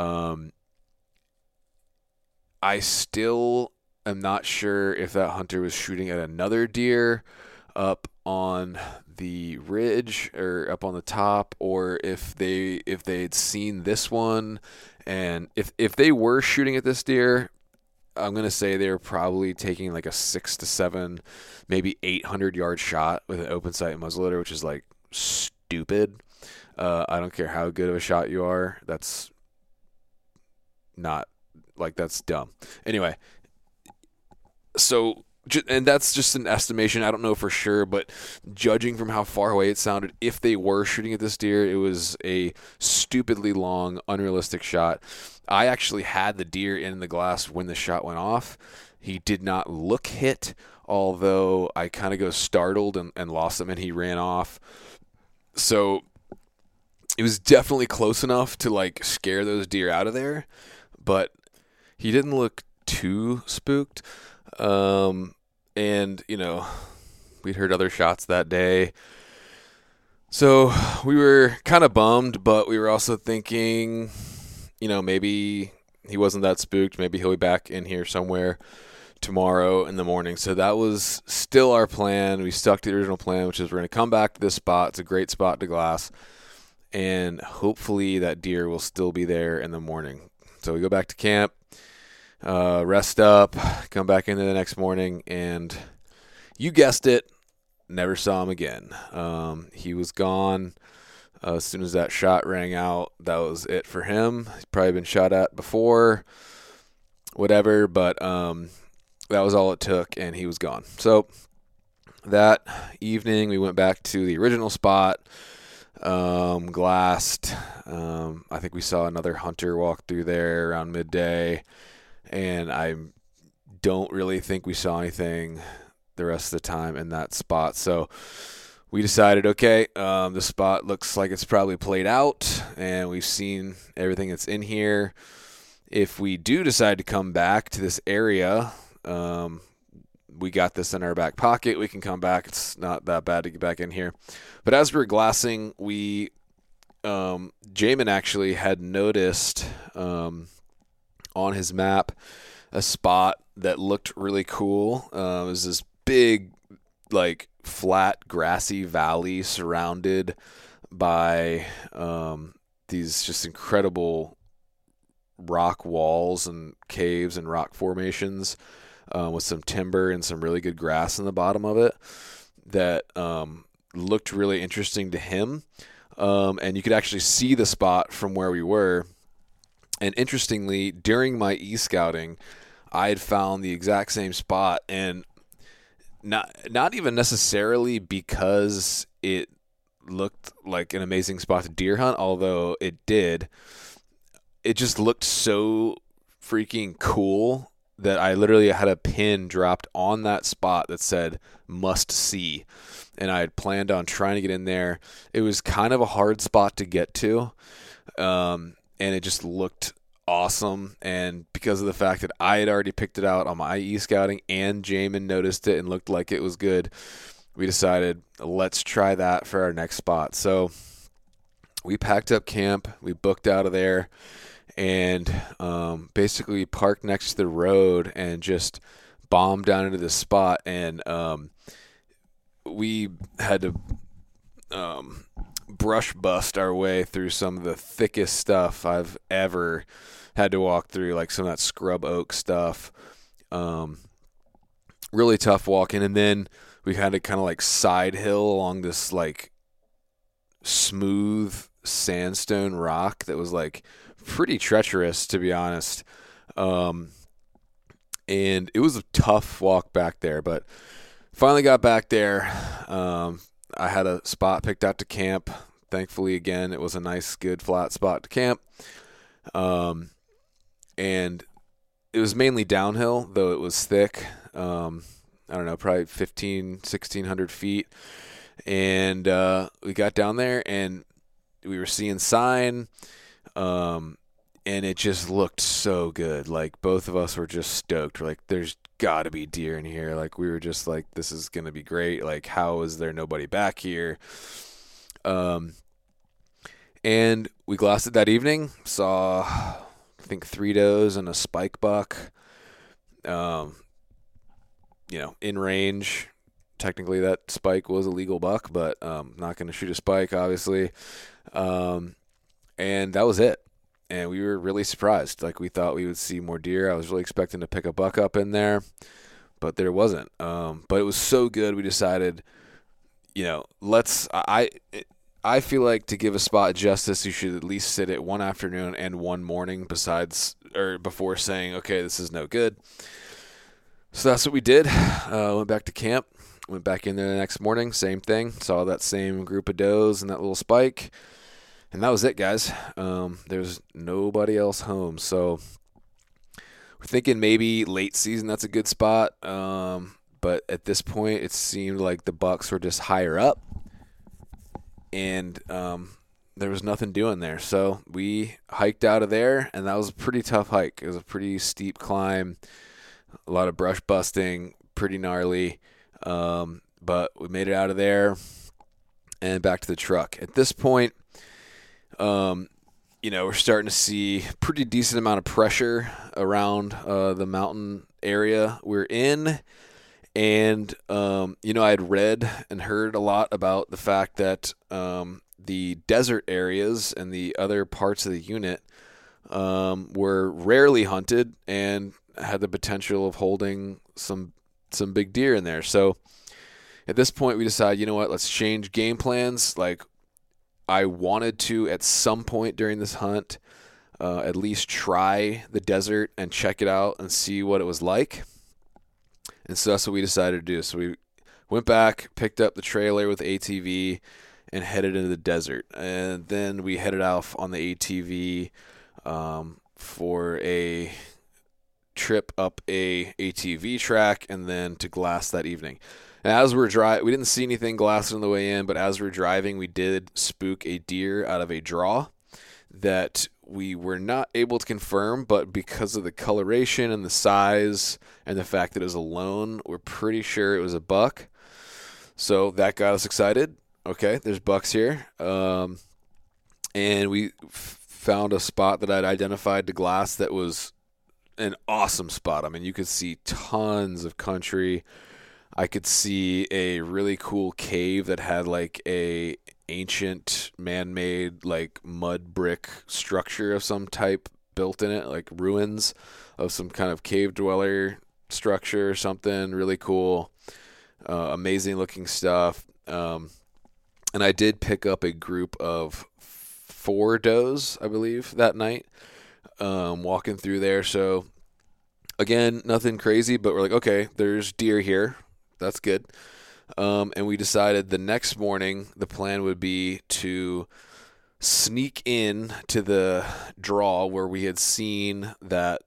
I still am not sure if that hunter was shooting at another deer up on the ridge or up on the top, or if they'd seen this one. And if they were shooting at this deer, I'm going to say they were probably taking like a 6 to 7, maybe 800 yard shot with an open sight muzzleloader, which is like stupid. I don't care how good of a shot you are. That's not, like, that's dumb. Anyway, so, and that's just an estimation. I don't know for sure, but judging from how far away it sounded, if they were shooting at this deer, it was a stupidly long, unrealistic shot. I actually had the deer in the glass when the shot went off. He did not look hit, although I kind of go startled and lost him, and he ran off. So it was definitely close enough to like scare those deer out of there, but he didn't look too spooked. And you know, we'd heard other shots that day, so we were kind of bummed, but we were also thinking, you know, maybe he wasn't that spooked. Maybe he'll be back in here somewhere tomorrow in the morning. So that was still our plan. We stuck to the original plan, which is we're going to come back to this spot. It's a great spot to glass, and hopefully that deer will still be there in the morning. So we go back to camp, rest up, come back into the next morning, and you guessed it, never saw him again. He was gone. As soon as that shot rang out, that was it for him. He's probably been shot at before, whatever, but that was all it took, and he was gone. So that evening, we went back to the original spot, glassed. I think we saw another hunter walk through there around midday, and I don't really think we saw anything the rest of the time in that spot. So we decided, okay, the spot looks like it's probably played out, and we've seen everything that's in here. If we do decide to come back to this area, we got this in our back pocket. We can come back. It's not that bad to get back in here. But as we were glassing, Jamin actually had noticed on his map a spot that looked really cool. It was this big, like, flat, grassy valley surrounded by these just incredible rock walls and caves and rock formations with some timber and some really good grass in the bottom of it that looked really interesting to him. And you could actually see the spot from where we were. And interestingly, during my e-scouting, I had found the exact same spot, and not even necessarily because it looked like an amazing spot to deer hunt, although it did. It just looked so freaking cool that I literally had a pin dropped on that spot that said "must see," and I had planned on trying to get in there. It was kind of a hard spot to get to, and it just looked awesome. And because of the fact that I had already picked it out on my e-scouting and Jamin noticed it and looked like it was good, we decided, let's try that for our next spot. So we packed up camp, we booked out of there, and basically parked next to the road and just bombed down into this spot. And we had to brush bust our way through some of the thickest stuff I've ever had to walk through, like some of that scrub oak stuff. Really tough walking. And then we had to kind of like side hill along this like smooth sandstone rock that was like pretty treacherous, to be honest. And it was a tough walk back there, but finally got back there. I had a spot picked out to camp. Thankfully, again, it was a nice, good, flat spot to camp. And it was mainly downhill, though it was thick. I don't know, probably 1,600 feet. And we got down there, and we were seeing sign, and it just looked so good. Like, both of us were just stoked. We're like, there's got to be deer in here. Like, we were just like, this is going to be great. Like, how is there nobody back here? And we glassed it that evening. Saw, I think, 3 does and a spike buck. In range. Technically, that spike was a legal buck, but not going to shoot a spike, obviously. And that was it. And we were really surprised. Like, we thought we would see more deer. I was really expecting to pick a buck up in there, but there wasn't. But it was so good, we decided, I feel like to give a spot justice, you should at least sit it one afternoon and one morning before saying, okay, this is no good. So that's what we did. Went back to camp. Went back in there the next morning, same thing. Saw that same group of does and that little spike. And that was it, guys. There's nobody else home. So we're thinking maybe late season, that's a good spot. But at this point, it seemed like the bucks were just higher up. And there was nothing doing there. So we hiked out of there, and that was a pretty tough hike. It was a pretty steep climb, a lot of brush busting, pretty gnarly. But we made it out of there and back to the truck. At this point, we're starting to see pretty decent amount of pressure around the mountain area we're in. And, I had read and heard a lot about the fact that the desert areas and the other parts of the unit were rarely hunted and had the potential of holding some big deer in there. So at this point, we decided, you know what, let's change game plans. Like, I wanted to, at some point during this hunt, at least try the desert and check it out and see what it was like. And so that's what we decided to do. So we went back, picked up the trailer with the ATV, and headed into the desert. And then we headed off on the ATV for a trip up a ATV track and then to glass that evening. And as we're driving, we didn't see anything glassed on the way in, but as we're driving, we did spook a deer out of a draw that we were not able to confirm, but because of the coloration and the size and the fact that it was alone, we're pretty sure it was a buck. So that got us excited. Okay, there's bucks here. And we found a spot that I'd identified to glass that was an awesome spot. I mean, you could see tons of country. I could see a really cool cave that had like a ancient man-made like mud brick structure of some type built in it, like ruins of some kind of cave dweller structure or something. Really cool, amazing looking stuff. And I did pick up a group of 4 does, I believe, that night, walking through there. So again, nothing crazy, but we're like, okay, there's deer here. That's good. And we decided the next morning the plan would be to sneak in to the draw where we had seen that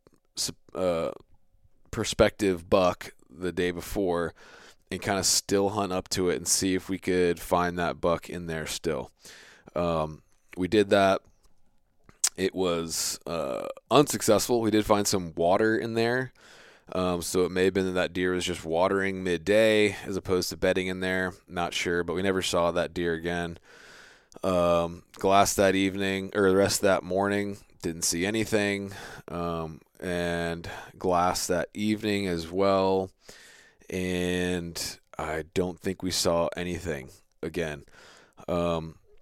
prospective buck the day before and kind of still hunt up to it and see if we could find that buck in there still. We did that. It was unsuccessful. We did find some water in there. So it may have been that deer was just watering midday as opposed to bedding in there. Not sure, but we never saw that deer again. Glass that evening, or the rest of that morning, didn't see anything. And glass that evening as well. And I don't think we saw anything again.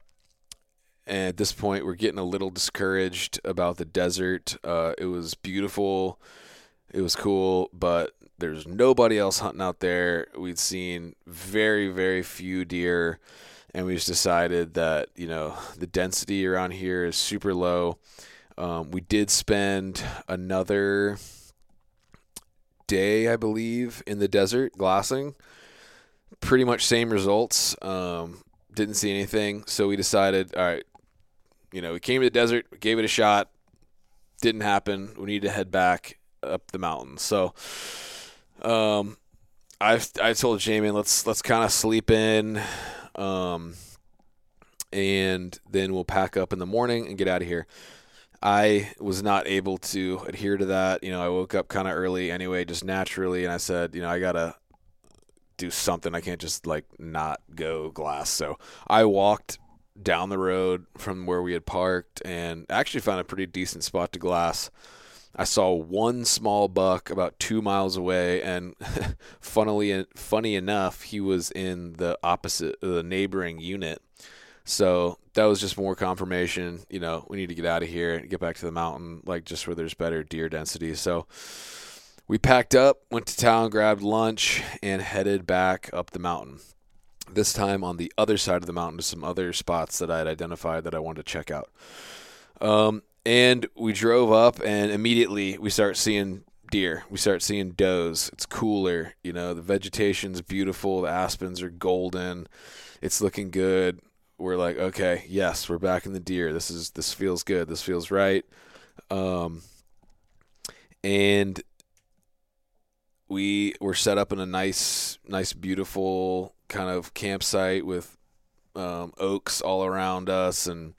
And at this point, we're getting a little discouraged about the desert. It was beautiful. It was cool, but there's nobody else hunting out there. We'd seen very, very few deer, and we just decided that, the density around here is super low. We did spend another day, I believe, in the desert glassing. Pretty much same results. Didn't see anything, so we decided, all right, we came to the desert, we gave it a shot, didn't happen. We need to head back up the mountain. So, I told Jamie, let's kind of sleep in, and then we'll pack up in the morning and get out of here. I was not able to adhere to that. I woke up kind of early anyway, just naturally, and I said, I gotta do something. I can't just not go glass. So I walked down the road from where we had parked and actually found a pretty decent spot to glass. I saw one small buck about 2 miles away, and funny enough, he was in the neighboring unit. So that was just more confirmation, we need to get out of here and get back to the mountain, just where there's better deer density. So we packed up, went to town, grabbed lunch, and headed back up the mountain. This time on the other side of the mountain to some other spots that I had identified that I wanted to check out. And we drove up, and immediately we start seeing deer. We start seeing does. It's cooler. The vegetation's beautiful. The aspens are golden. It's looking good. We're like, okay, yes, we're back in the deer. This feels good. This feels right. And we were set up in a nice, beautiful kind of campsite with oaks all around us, and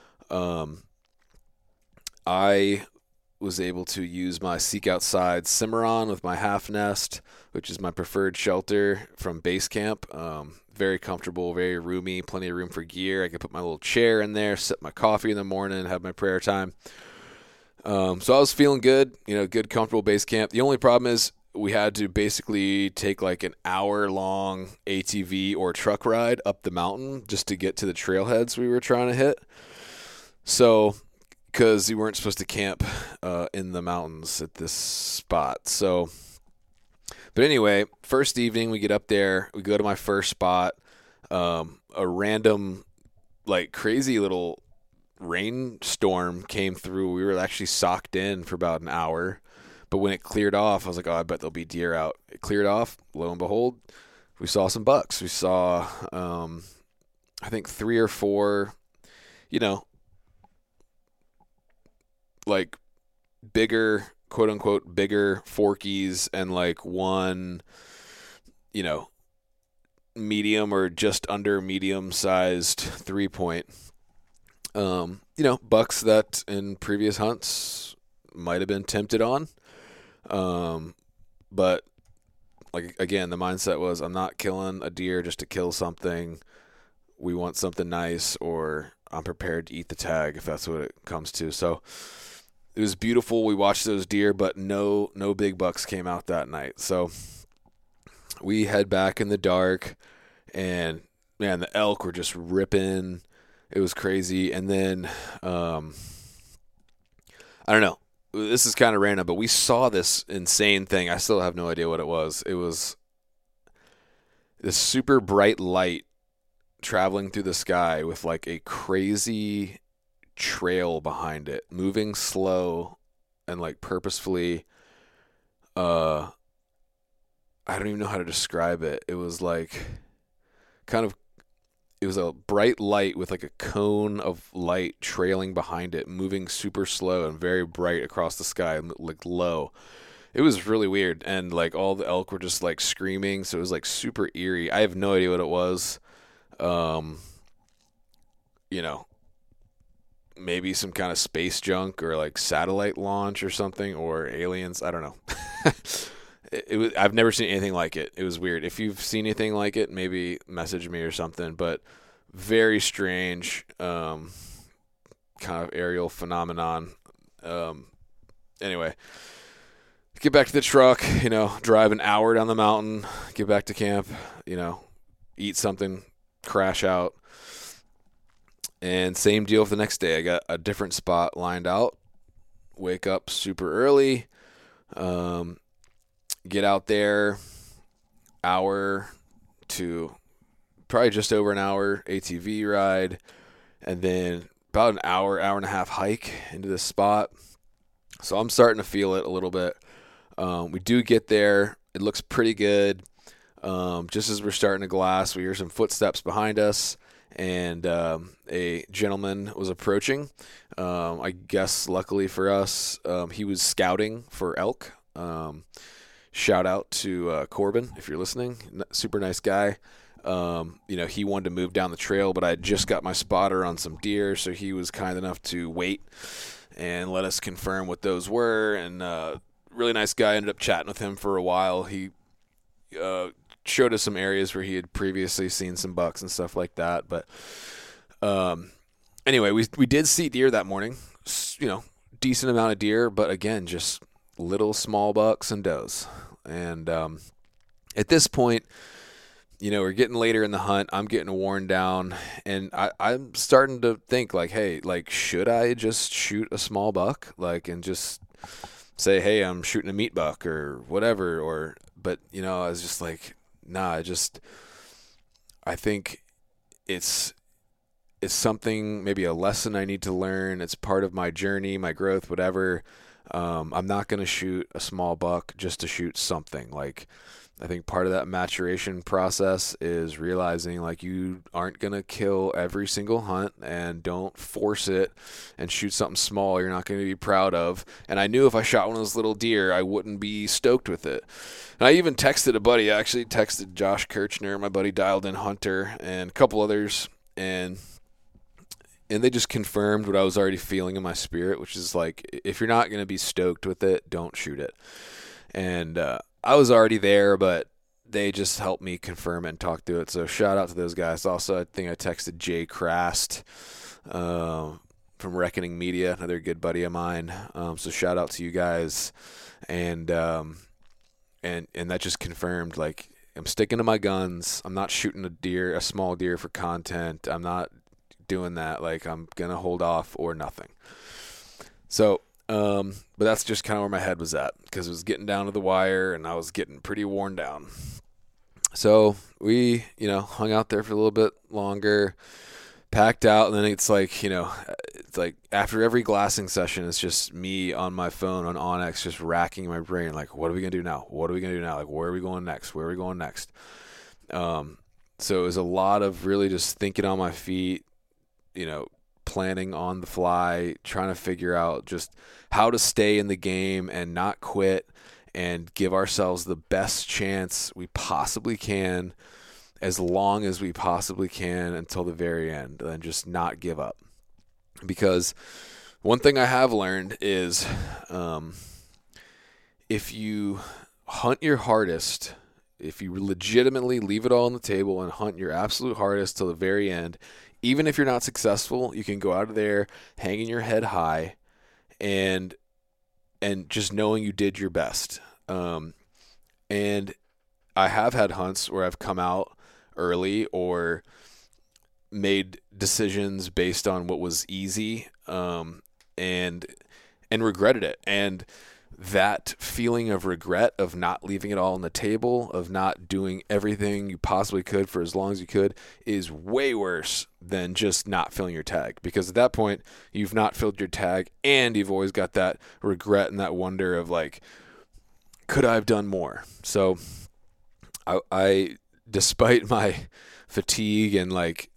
I was able to use my Seek Outside Cimarron with my half nest, which is my preferred shelter from base camp. Very comfortable, very roomy, plenty of room for gear. I could put my little chair in there, sip my coffee in the morning, have my prayer time. So I was feeling good, good, comfortable base camp. The only problem is we had to basically take an hour-long ATV or truck ride up the mountain just to get to the trailheads we were trying to hit. So, because we weren't supposed to camp in the mountains at this spot. So, but anyway, first evening we get up there, we go to my first spot, a random, crazy little rainstorm came through. We were actually socked in for about an hour, but when it cleared off, I was like, oh, I bet there'll be deer out. It cleared off. Lo and behold, we saw some bucks. We saw, I think 3 or 4, bigger, quote unquote, bigger forkies and one, medium or just under medium sized 3-point. Bucks that in previous hunts might have been tempted on. But again, the mindset was, I'm not killing a deer just to kill something. We want something nice, or I'm prepared to eat the tag if that's what it comes to. So it was beautiful. We watched those deer, but no big bucks came out that night. So we head back in the dark, and man, the elk were just ripping. It was crazy. And then, I don't know, this is kind of random, but we saw this insane thing. I still have no idea what it was. It was this super bright light traveling through the sky with a crazy trail behind it, moving slow and purposefully. I don't even know how to describe it. It was it was a bright light with a cone of light trailing behind it, moving super slow and very bright across the sky, low. It was really weird, and all the elk were just screaming, so it was super eerie. I have no idea what it was. Maybe some kind of space junk or satellite launch or something, or aliens. I don't know. I've never seen anything like it. It was weird. If you've seen anything like it, maybe message me or something. But very strange, kind of aerial phenomenon. Anyway, get back to the truck. Drive an hour down the mountain. Get back to camp. Eat something. Crash out. And same deal for the next day. I got a different spot lined out. Wake up super early. Get out there, hour to probably just over an hour ATV ride, and then about an hour and a half hike into this spot. So I'm starting to feel it a little bit. We do get there. It looks pretty good. Just as we're starting to glass, we hear some footsteps behind us, and a gentleman was approaching. I guess luckily for us, he was scouting for elk. Shout out to Corbin, if you're listening. Super nice guy. He wanted to move down the trail, but I had just got my spotter on some deer, so he was kind enough to wait and let us confirm what those were. And really nice guy. Ended up chatting with him for a while. He showed us some areas where he had previously seen some bucks and stuff like that. But anyway, we did see deer that morning. Decent amount of deer, but again, just little small bucks and does. And at this point, we're getting later in the hunt. I'm getting worn down, and I'm starting to think like, hey, like, should I just shoot a small buck, like, and just say, hey, I'm shooting a meat buck or whatever, but I was just like, nah, I think it's something, maybe a lesson I need to learn. It's part of my journey, my growth, whatever. I'm not going to shoot a small buck just to shoot something. Like, I think part of that maturation process is realizing like you aren't going to kill every single hunt, and don't force it and shoot something small you're not going to be proud of. And I knew if I shot one of those little deer, I wouldn't be stoked with it. And I even texted a buddy. I actually texted Josh Kirchner, my buddy Dialed In Hunter, and a couple others, and they just confirmed what I was already feeling in my spirit, which is like, if you're not going to be stoked with it, don't shoot it. And I was already there, but they just helped me confirm and talk through it. So shout out to those guys. Also, I think I texted Jay Crast from Reckoning Media, another good buddy of mine. So shout out to you guys. And that just confirmed, like, I'm sticking to my guns. I'm not shooting a small deer for content. I'm not doing that. Like, I'm going to hold off or nothing. So, but that's just kind of where my head was at, because it was getting down to the wire and I was getting pretty worn down. So we, hung out there for a little bit longer, packed out, and then it's like after every glassing session, it's just me on my phone on Onyx, just racking my brain, like, what are we going to do now? What are we going to do now? Like, where are we going next? Where are we going next? So it was a lot of really just thinking on my feet, planning on the fly, trying to figure out just how to stay in the game and not quit, and give ourselves the best chance we possibly can, as long as we possibly can, until the very end, and just not give up. Because one thing I have learned is, if you hunt your hardest, if you legitimately leave it all on the table and hunt your absolute hardest till the very end, even if you're not successful, you can go out of there hanging your head high and just knowing you did your best. And I have had hunts where I've come out early or made decisions based on what was easy, and regretted it. And that feeling of regret, of not leaving it all on the table, of not doing everything you possibly could for as long as you could, is way worse than just not filling your tag. Because at that point, you've not filled your tag, and you've always got that regret and that wonder of like, could I have done more? So I despite my fatigue and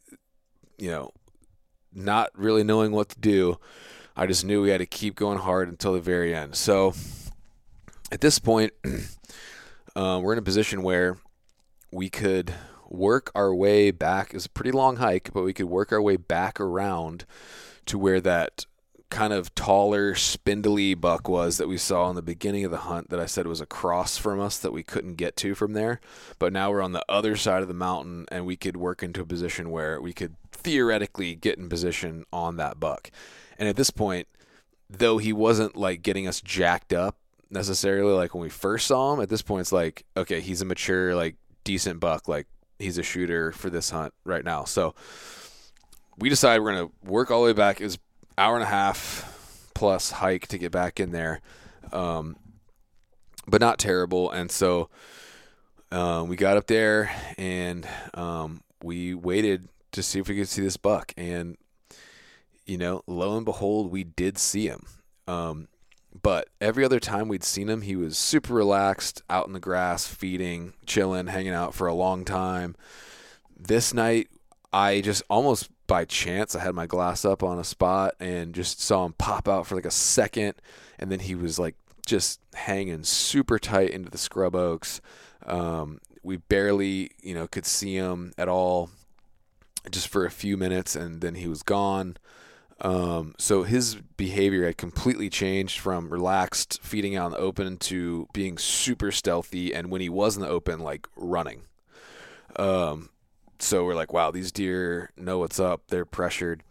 not really knowing what to do, I just knew we had to keep going hard until the very end. So at this point, we're in a position where we could work our way back. It was a pretty long hike, but we could work our way back around to where that kind of taller, spindly buck was that we saw in the beginning of the hunt, that I said was across from us that we couldn't get to from there. But now we're on the other side of the mountain, and we could work into a position where we could theoretically get in position on that buck. And at this point, though he wasn't like getting us jacked up necessarily like when we first saw him, at this point it's like, okay, he's a mature, like, decent buck, like he's a shooter for this hunt right now. So we decided we're going to work all the way back. It was hour and a half plus hike to get back in there, but not terrible. And so we got up there and we waited to see if we could see this buck. And, lo and behold, we did see him. But every other time we'd seen him, he was super relaxed, out in the grass, feeding, chilling, hanging out for a long time. This night, I just almost by chance, I had my glass up on a spot and just saw him pop out for like a second. And then he was like just hanging super tight into the scrub oaks. We barely, could see him at all just for a few minutes, and then he was gone. So his behavior had completely changed from relaxed feeding out in the open to being super stealthy, and when he was in the open, like running. So we're like, wow, these deer know what's up. They're pressured.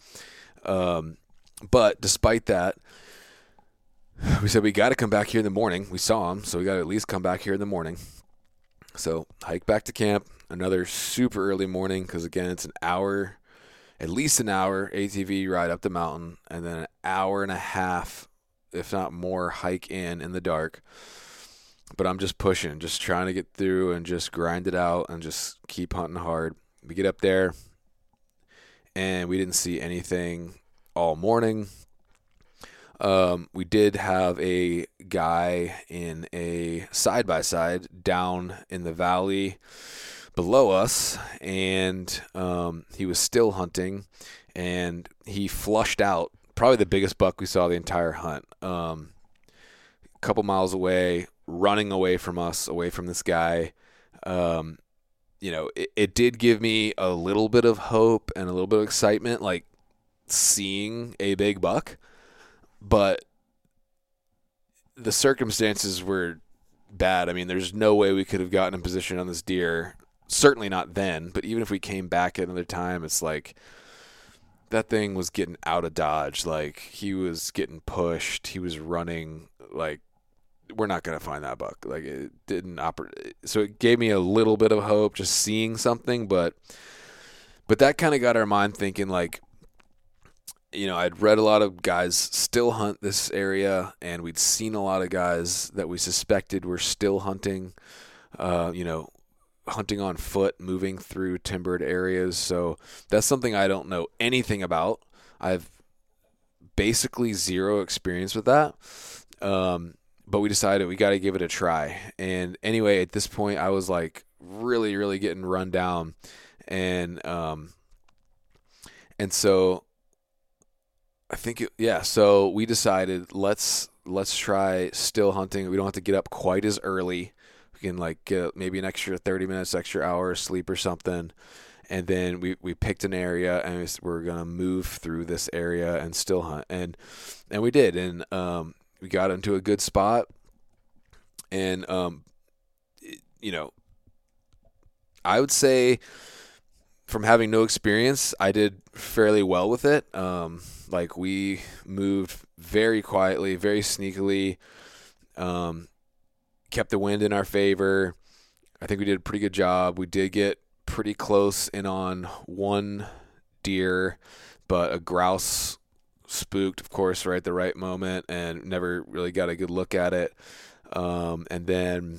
But despite that, we said we got to come back here in the morning. We saw him, so we got to at least come back here in the morning. So hike back to camp, another super early morning because, again, it's at least an hour ATV ride up the mountain, and then an hour and a half, if not more, hike in the dark. But I'm just pushing, just trying to get through and just grind it out and just keep hunting hard. We get up there, and we didn't see anything all morning. We did have a guy in a side-by-side down in the valley below us, and he was still hunting, and he flushed out probably the biggest buck we saw the entire hunt. A couple miles away, running away from us, away from this guy. It did give me a little bit of hope and a little bit of excitement, like seeing a big buck, but the circumstances were bad. I mean, there's no way we could have gotten in position on this deer. Certainly not then, but even if we came back at another time, it's like that thing was getting out of dodge. Like, he was getting pushed. He was running. Like, we're not going to find that buck. Like, it didn't operate. So it gave me a little bit of hope just seeing something, but that kind of got our mind thinking, like, I'd read a lot of guys still hunt this area, and we'd seen a lot of guys that we suspected were still hunting, hunting on foot, moving through timbered areas. So that's something I don't know anything about. I've basically zero experience with that. But we decided we got to give it a try. And anyway, at this point, I was like really, really getting run down. And so I think, so we decided let's try still hunting. We don't have to get up quite as early. We can like get maybe an extra 30 minutes, extra hour of sleep or something. And then we picked an area, and we're going to move through this area and still hunt. And we did. And we got into a good spot. And, I would say from having no experience, I did fairly well with it. Like, we moved very quietly, very sneakily, kept the wind in our favor. I think we did a pretty good job. We did get pretty close in on one deer, but a grouse spooked, of course, right at the right moment, and never really got a good look at it. And then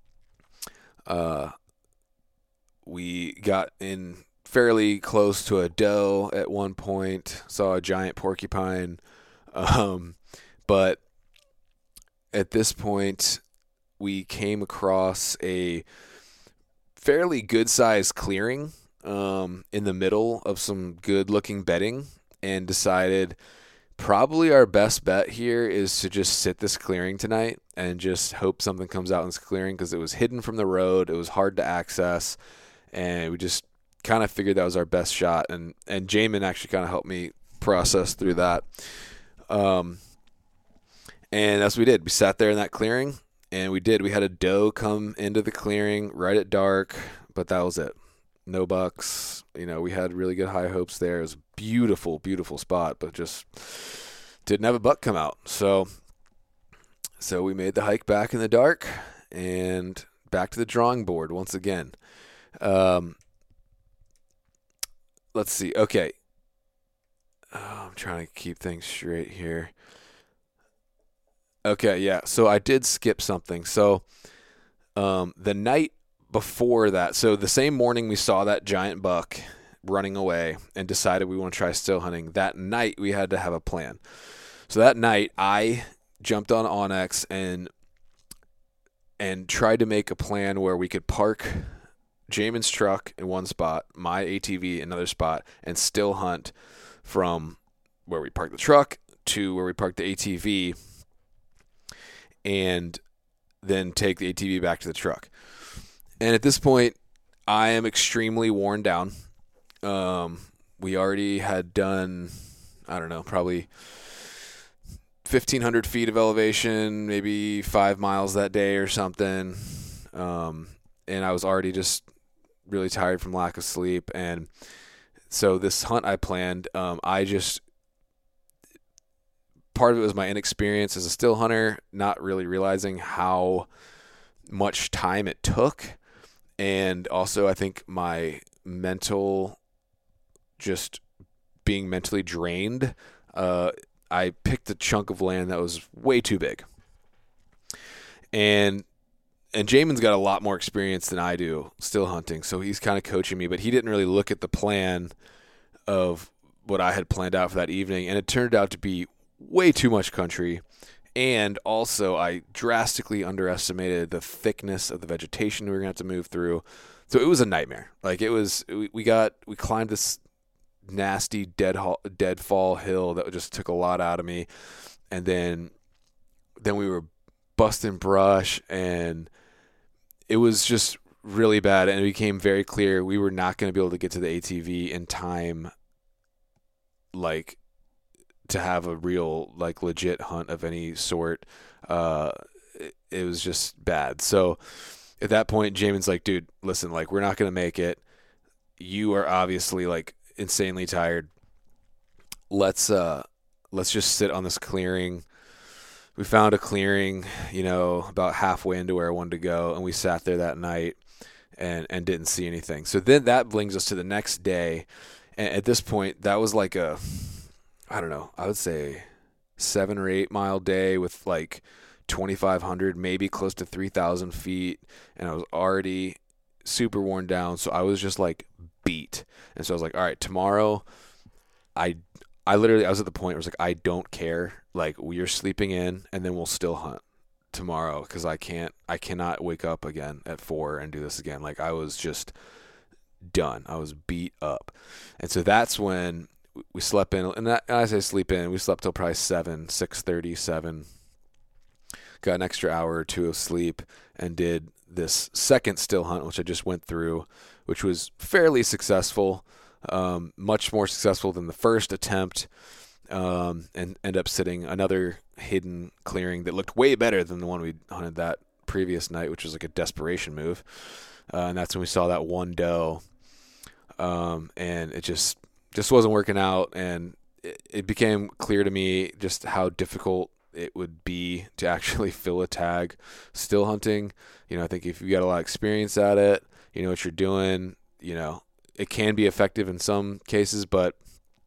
we got in fairly close to a doe at one point, saw a giant porcupine. But at this point, we came across a fairly good-sized clearing in the middle of some good-looking bedding, and decided probably our best bet here is to just sit this clearing tonight and just hope something comes out in this clearing, because it was hidden from the road. It was hard to access, and we just kind of figured that was our best shot. And Jamin actually kind of helped me process through that. And that's what we did. We sat there in that clearing, and we had a doe come into the clearing right at dark, but that was it. No bucks. We had really good high hopes there. It was a beautiful, beautiful spot, but just didn't have a buck come out. So we made the hike back in the dark and back to the drawing board once again. Let's see. Okay. I'm trying to keep things straight here. Okay, yeah. So I did skip something. So the night before that, so the same morning we saw that giant buck running away and decided we want to try still hunting. That night we had to have a plan. So that night I jumped on onX and tried to make a plan where we could park Jamin's truck in one spot, my ATV in another spot, and still hunt from where we parked the truck to where we parked the ATV, and then take the ATV back to the truck. And at this point, I am extremely worn down. We already had done, I don't know, probably 1,500 feet of elevation, maybe 5 miles that day or something. And I was already just really tired from lack of sleep. And so this hunt I planned, part of it was my inexperience as a still hunter, not really realizing how much time it took. And also I think my mental, just being mentally drained, I picked a chunk of land that was way too big. And Jamin's got a lot more experience than I do still hunting, so he's kind of coaching me, but he didn't really look at the plan of what I had planned out for that evening, and it turned out to be way too much country. And also I drastically underestimated the thickness of the vegetation we were going to have to move through. So it was a nightmare. Like we climbed this nasty deadfall hill that just took a lot out of me. And then we were busting brush, and it was just really bad. And it became very clear we were not going to be able to get to the ATV in time, like, to have a real, like, legit hunt of any sort. It was just bad. So at that point, Jamin's like, dude, listen, like, we're not going to make it. You are obviously, like, insanely tired. Let's just sit on this clearing. We found a clearing, about halfway into where I wanted to go, and we sat there that night and didn't see anything. So then that brings us to the next day. And at this point, that was like I would say 7 or 8 mile day with like 2,500, maybe close to 3,000 feet. And I was already super worn down. So I was just like beat. And so I was like, all right, tomorrow I was at the point where I was like, I don't care. Like, we're sleeping in, and then we'll still hunt tomorrow, because I cannot wake up again at 4 and do this again. Like, I was just done. I was beat up. And so that's when we slept in, and I say sleep in, we slept till probably 6:30, 7. Got an extra hour or two of sleep, and did this second still hunt, which I just went through, which was fairly successful, much more successful than the first attempt, and end up sitting another hidden clearing that looked way better than the one we hunted that previous night, which was like a desperation move. And that's when we saw that one doe, and it just wasn't working out, and it became clear to me just how difficult it would be to actually fill a tag still hunting. I think if you got a lot of experience at it, you know what you're doing, it can be effective in some cases, but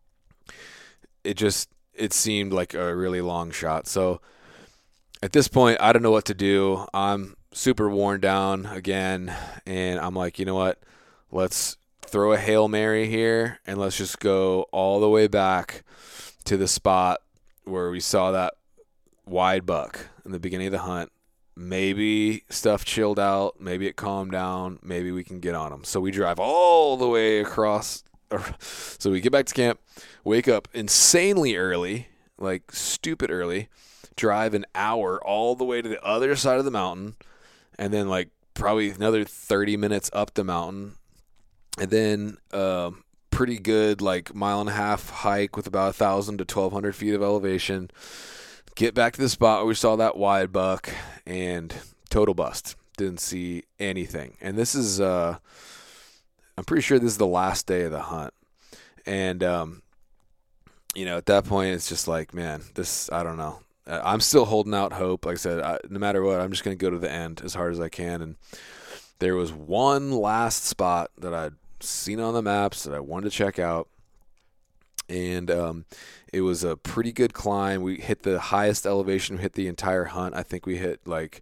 it seemed like a really long shot. So at this point, I don't know what to do. I'm super worn down again, and I'm like, you know what? Let's throw a Hail Mary here, and let's just go all the way back to the spot where we saw that wide buck in the beginning of the hunt. Maybe stuff chilled out. Maybe it calmed down. Maybe we can get on him. So we drive all the way across. So we get back to camp, wake up insanely early, like stupid early, drive an hour all the way to the other side of the mountain, and then like probably another 30 minutes up the mountain, and then pretty good like 1.5-mile hike with about 1,000 to 1,200 feet of elevation. Get back to the spot where we saw that wide buck, and total bust. Didn't see anything. And this is, I'm pretty sure this is the last day of the hunt. And, at that point, it's just like, man, I don't know. I'm still holding out hope. Like I said, no matter what, I'm just going to go to the end as hard as I can. And there was one last spot that I'd seen on the maps that I wanted to check out. and it was a pretty good climb. We hit the highest elevation, we hit the entire hunt. I think we hit like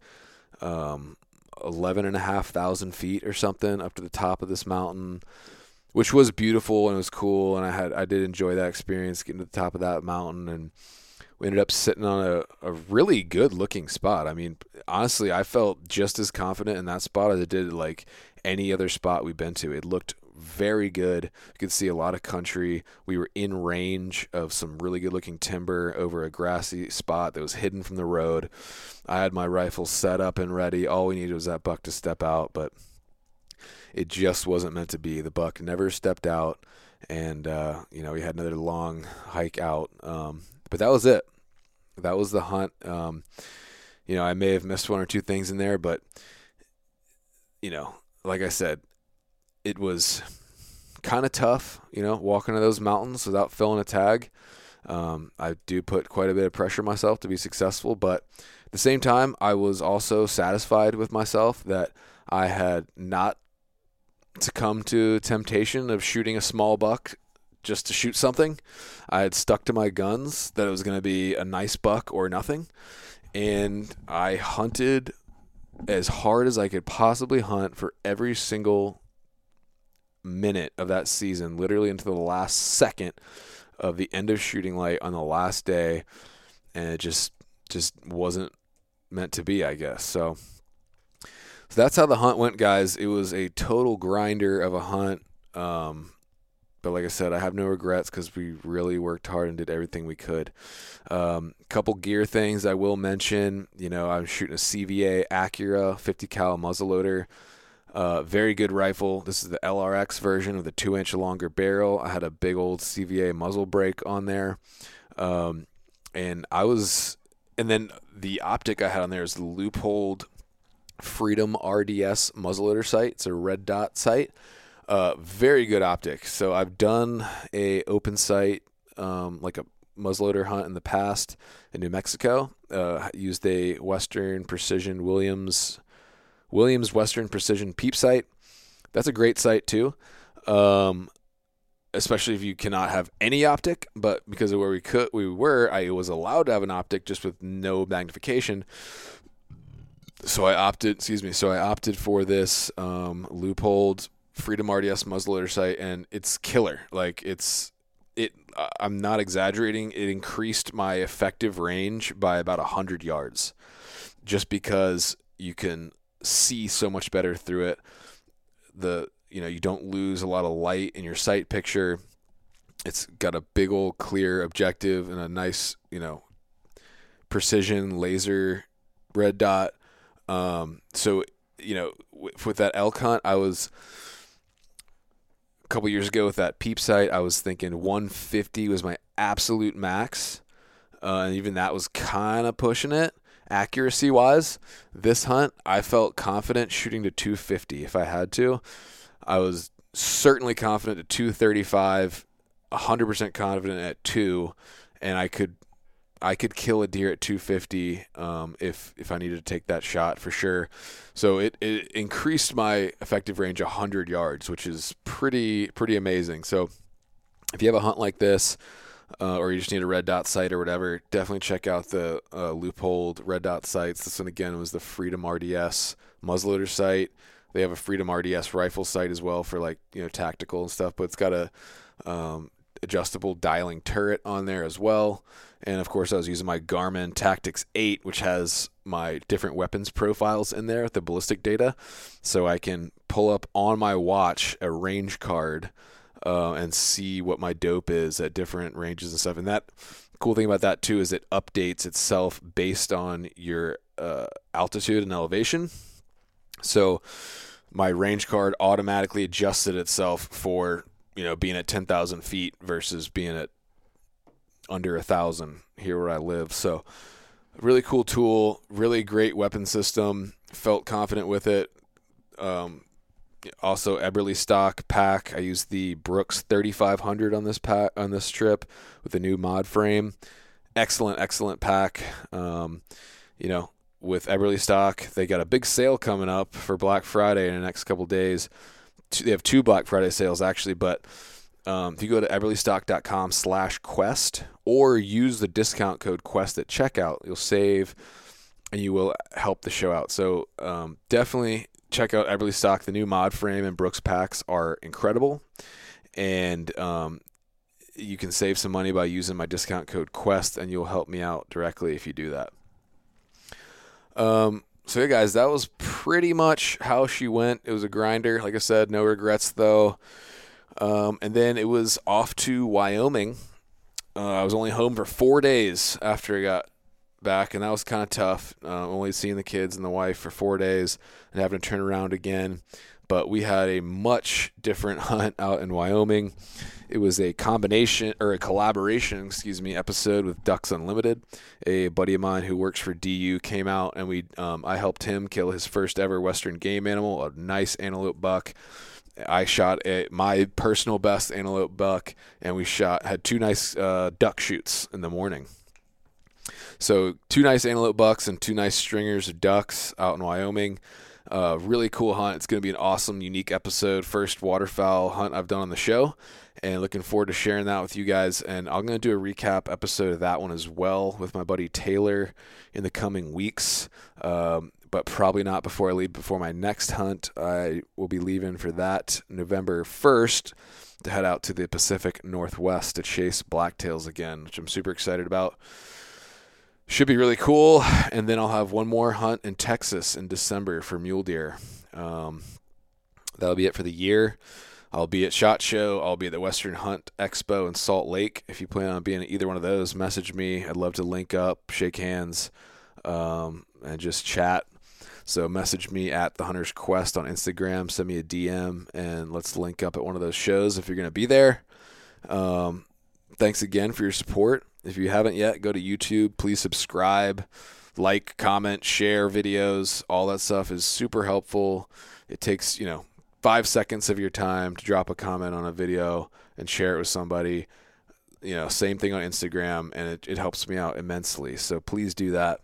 11,500 feet or something up to the top of this mountain, which was beautiful and it was cool. And I did enjoy that experience, getting to the top of that mountain. And we ended up sitting on a really good looking spot. I mean, honestly, I felt just as confident in that spot as I did like any other spot we've been to. It looked very good. You could see a lot of country. We were in range of some really good looking timber over a grassy spot that was hidden from the road. I had my rifle set up and ready. All we needed was that buck to step out, but it just wasn't meant to be. The buck never stepped out, and we had another long hike out. But that was it. That was the hunt. I may have missed one or two things in there, but like I said, it was kind of tough, walking to those mountains without filling a tag. I do put quite a bit of pressure on myself to be successful, but at the same time, I was also satisfied with myself that I had not succumbed to temptation of shooting a small buck just to shoot something. I had stuck to my guns that it was going to be a nice buck or nothing, and I hunted as hard as I could possibly hunt for every single minute of that season, literally into the last second of the end of shooting light on the last day, and it just wasn't meant to be, I guess. So that's how the hunt went, guys. It was a total grinder of a hunt, but like I said, I have no regrets because we really worked hard and did everything we could. Couple gear things I will mention. I'm shooting a CVA Acura 50 cal muzzleloader. Very good rifle. This is the LRX version with a 2-inch longer barrel. I had a big old CVA muzzle brake on there. And then the optic I had on there is the Leupold Freedom RDS muzzleloader sight. It's a red dot sight. Very good optic. So I've done a open sight, like a muzzleloader hunt in the past in New Mexico. Used a Western Precision Williams Western Precision peep sight. That's a great sight too, especially if you cannot have any optic. But because of where I was allowed to have an optic just with no magnification. So I opted for this Leupold Freedom RDS muzzleloader sight, and it's killer. I'm not exaggerating. It increased my effective range by about 100 yards, just because you can see so much better through it. You don't lose a lot of light in your sight picture. It's got a big old clear objective and a nice, precision laser red dot. So with that elk hunt, I was a couple years ago with that peep sight, I was thinking 150 was my absolute max. And even that was kind of pushing it. Accuracy wise, this hunt, I felt confident shooting to 250 if I had to. I was certainly confident at 235, 100% confident at 2, and I could kill a deer at 250 if I needed to take that shot for sure. So it increased my effective range 100 yards, which is pretty amazing. So if you have a hunt like this, or you just need a red dot sight or whatever, definitely check out the Leupold red dot sights. This one again was the Freedom RDS muzzleloader sight. They have a Freedom RDS rifle sight as well for tactical and stuff, but it's got a adjustable dialing turret on there as well. And of course I was using my Garmin Tactics 8, which has my different weapons profiles in there with the ballistic data, so I can pull up on my watch a range card and see what my dope is at different ranges and stuff. And that cool thing about that too is it updates itself based on your altitude and elevation. So my range card automatically adjusted itself for being at 10,000 feet versus being at under 1,000 here where I live. So really cool tool, really great weapon system. Felt confident with it. Also Eberly stock pack. I used the Brooks 3500 on this trip with the new mod frame. Excellent pack. With Eberly stock, they got a big sale coming up for Black Friday in the next couple days. They have 2 Black Friday sales actually, but If you go to eberlestock.com/quest or use the discount code QUEST at checkout, you'll save and you will help the show out. So definitely check out Eberle Stock. The new mod frame and Brooks packs are incredible. And you can save some money by using my discount code QUEST, and you'll help me out directly if you do that. So yeah, guys, that was pretty much how she went. It was a grinder. Like I said, no regrets though. And then it was off to Wyoming. I was only home for 4 days after I got back, and that was kind of tough. Only seeing the kids and the wife for 4 days and having to turn around again. But we had a much different hunt out in Wyoming. It was a collaboration episode with Ducks Unlimited. A buddy of mine who works for DU came out, and I helped him kill his first ever Western game animal, a nice antelope buck. I shot my personal best antelope buck, and we had 2 nice duck shoots in the morning. So 2 nice antelope bucks and 2 nice stringers of ducks out in Wyoming. Really cool hunt. It's going to be an awesome, unique episode. First waterfowl hunt I've done on the show, and looking forward to sharing that with you guys. And I'm going to do a recap episode of that one as well with my buddy Taylor in the coming weeks, but probably not before I leave before my next hunt. I will be leaving for that November 1st to head out to the Pacific Northwest to chase blacktails again, which I'm super excited about. Should be really cool. And then I'll have one more hunt in Texas in December for mule deer. That'll be it for the year. I'll be at SHOT Show. I'll be at the Western Hunt Expo in Salt Lake. If you plan on being at either one of those, message me. I'd love to link up, shake hands, and just chat. So message me at The Hunter's Quest on Instagram. Send me a DM, and let's link up at one of those shows if you're going to be there. Thanks again for your support. If you haven't yet, go to YouTube. Please subscribe, like, comment, share videos. All that stuff is super helpful. It takes, 5 seconds of your time to drop a comment on a video and share it with somebody. Same thing on Instagram, and it helps me out immensely. So please do that.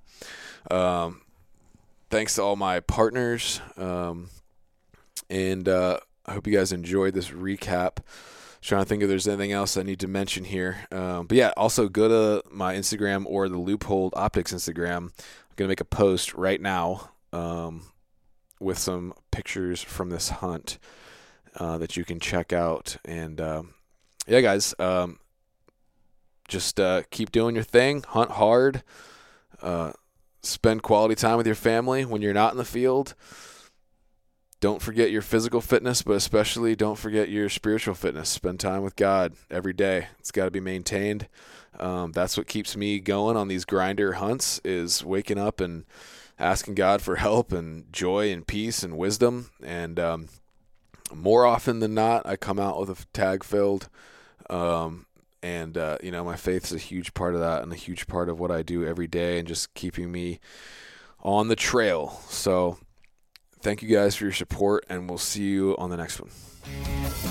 Thanks to all my partners. And I hope you guys enjoyed this recap. Trying to think if there's anything else I need to mention here. But yeah, also go to my Instagram or the Loophole Optics Instagram. I'm going to make a post right now with some pictures from this hunt that you can check out. And yeah, guys, just keep doing your thing. Hunt hard. Spend quality time with your family when you're not in the field. Don't forget your physical fitness, but especially don't forget your spiritual fitness. Spend time with God every day. It's got to be maintained. That's what keeps me going on these grinder hunts, is waking up and asking God for help and joy and peace and wisdom. And more often than not, I come out with a tag filled. My faith is a huge part of that and a huge part of what I do every day and just keeping me on the trail. So thank you guys for your support, and we'll see you on the next one.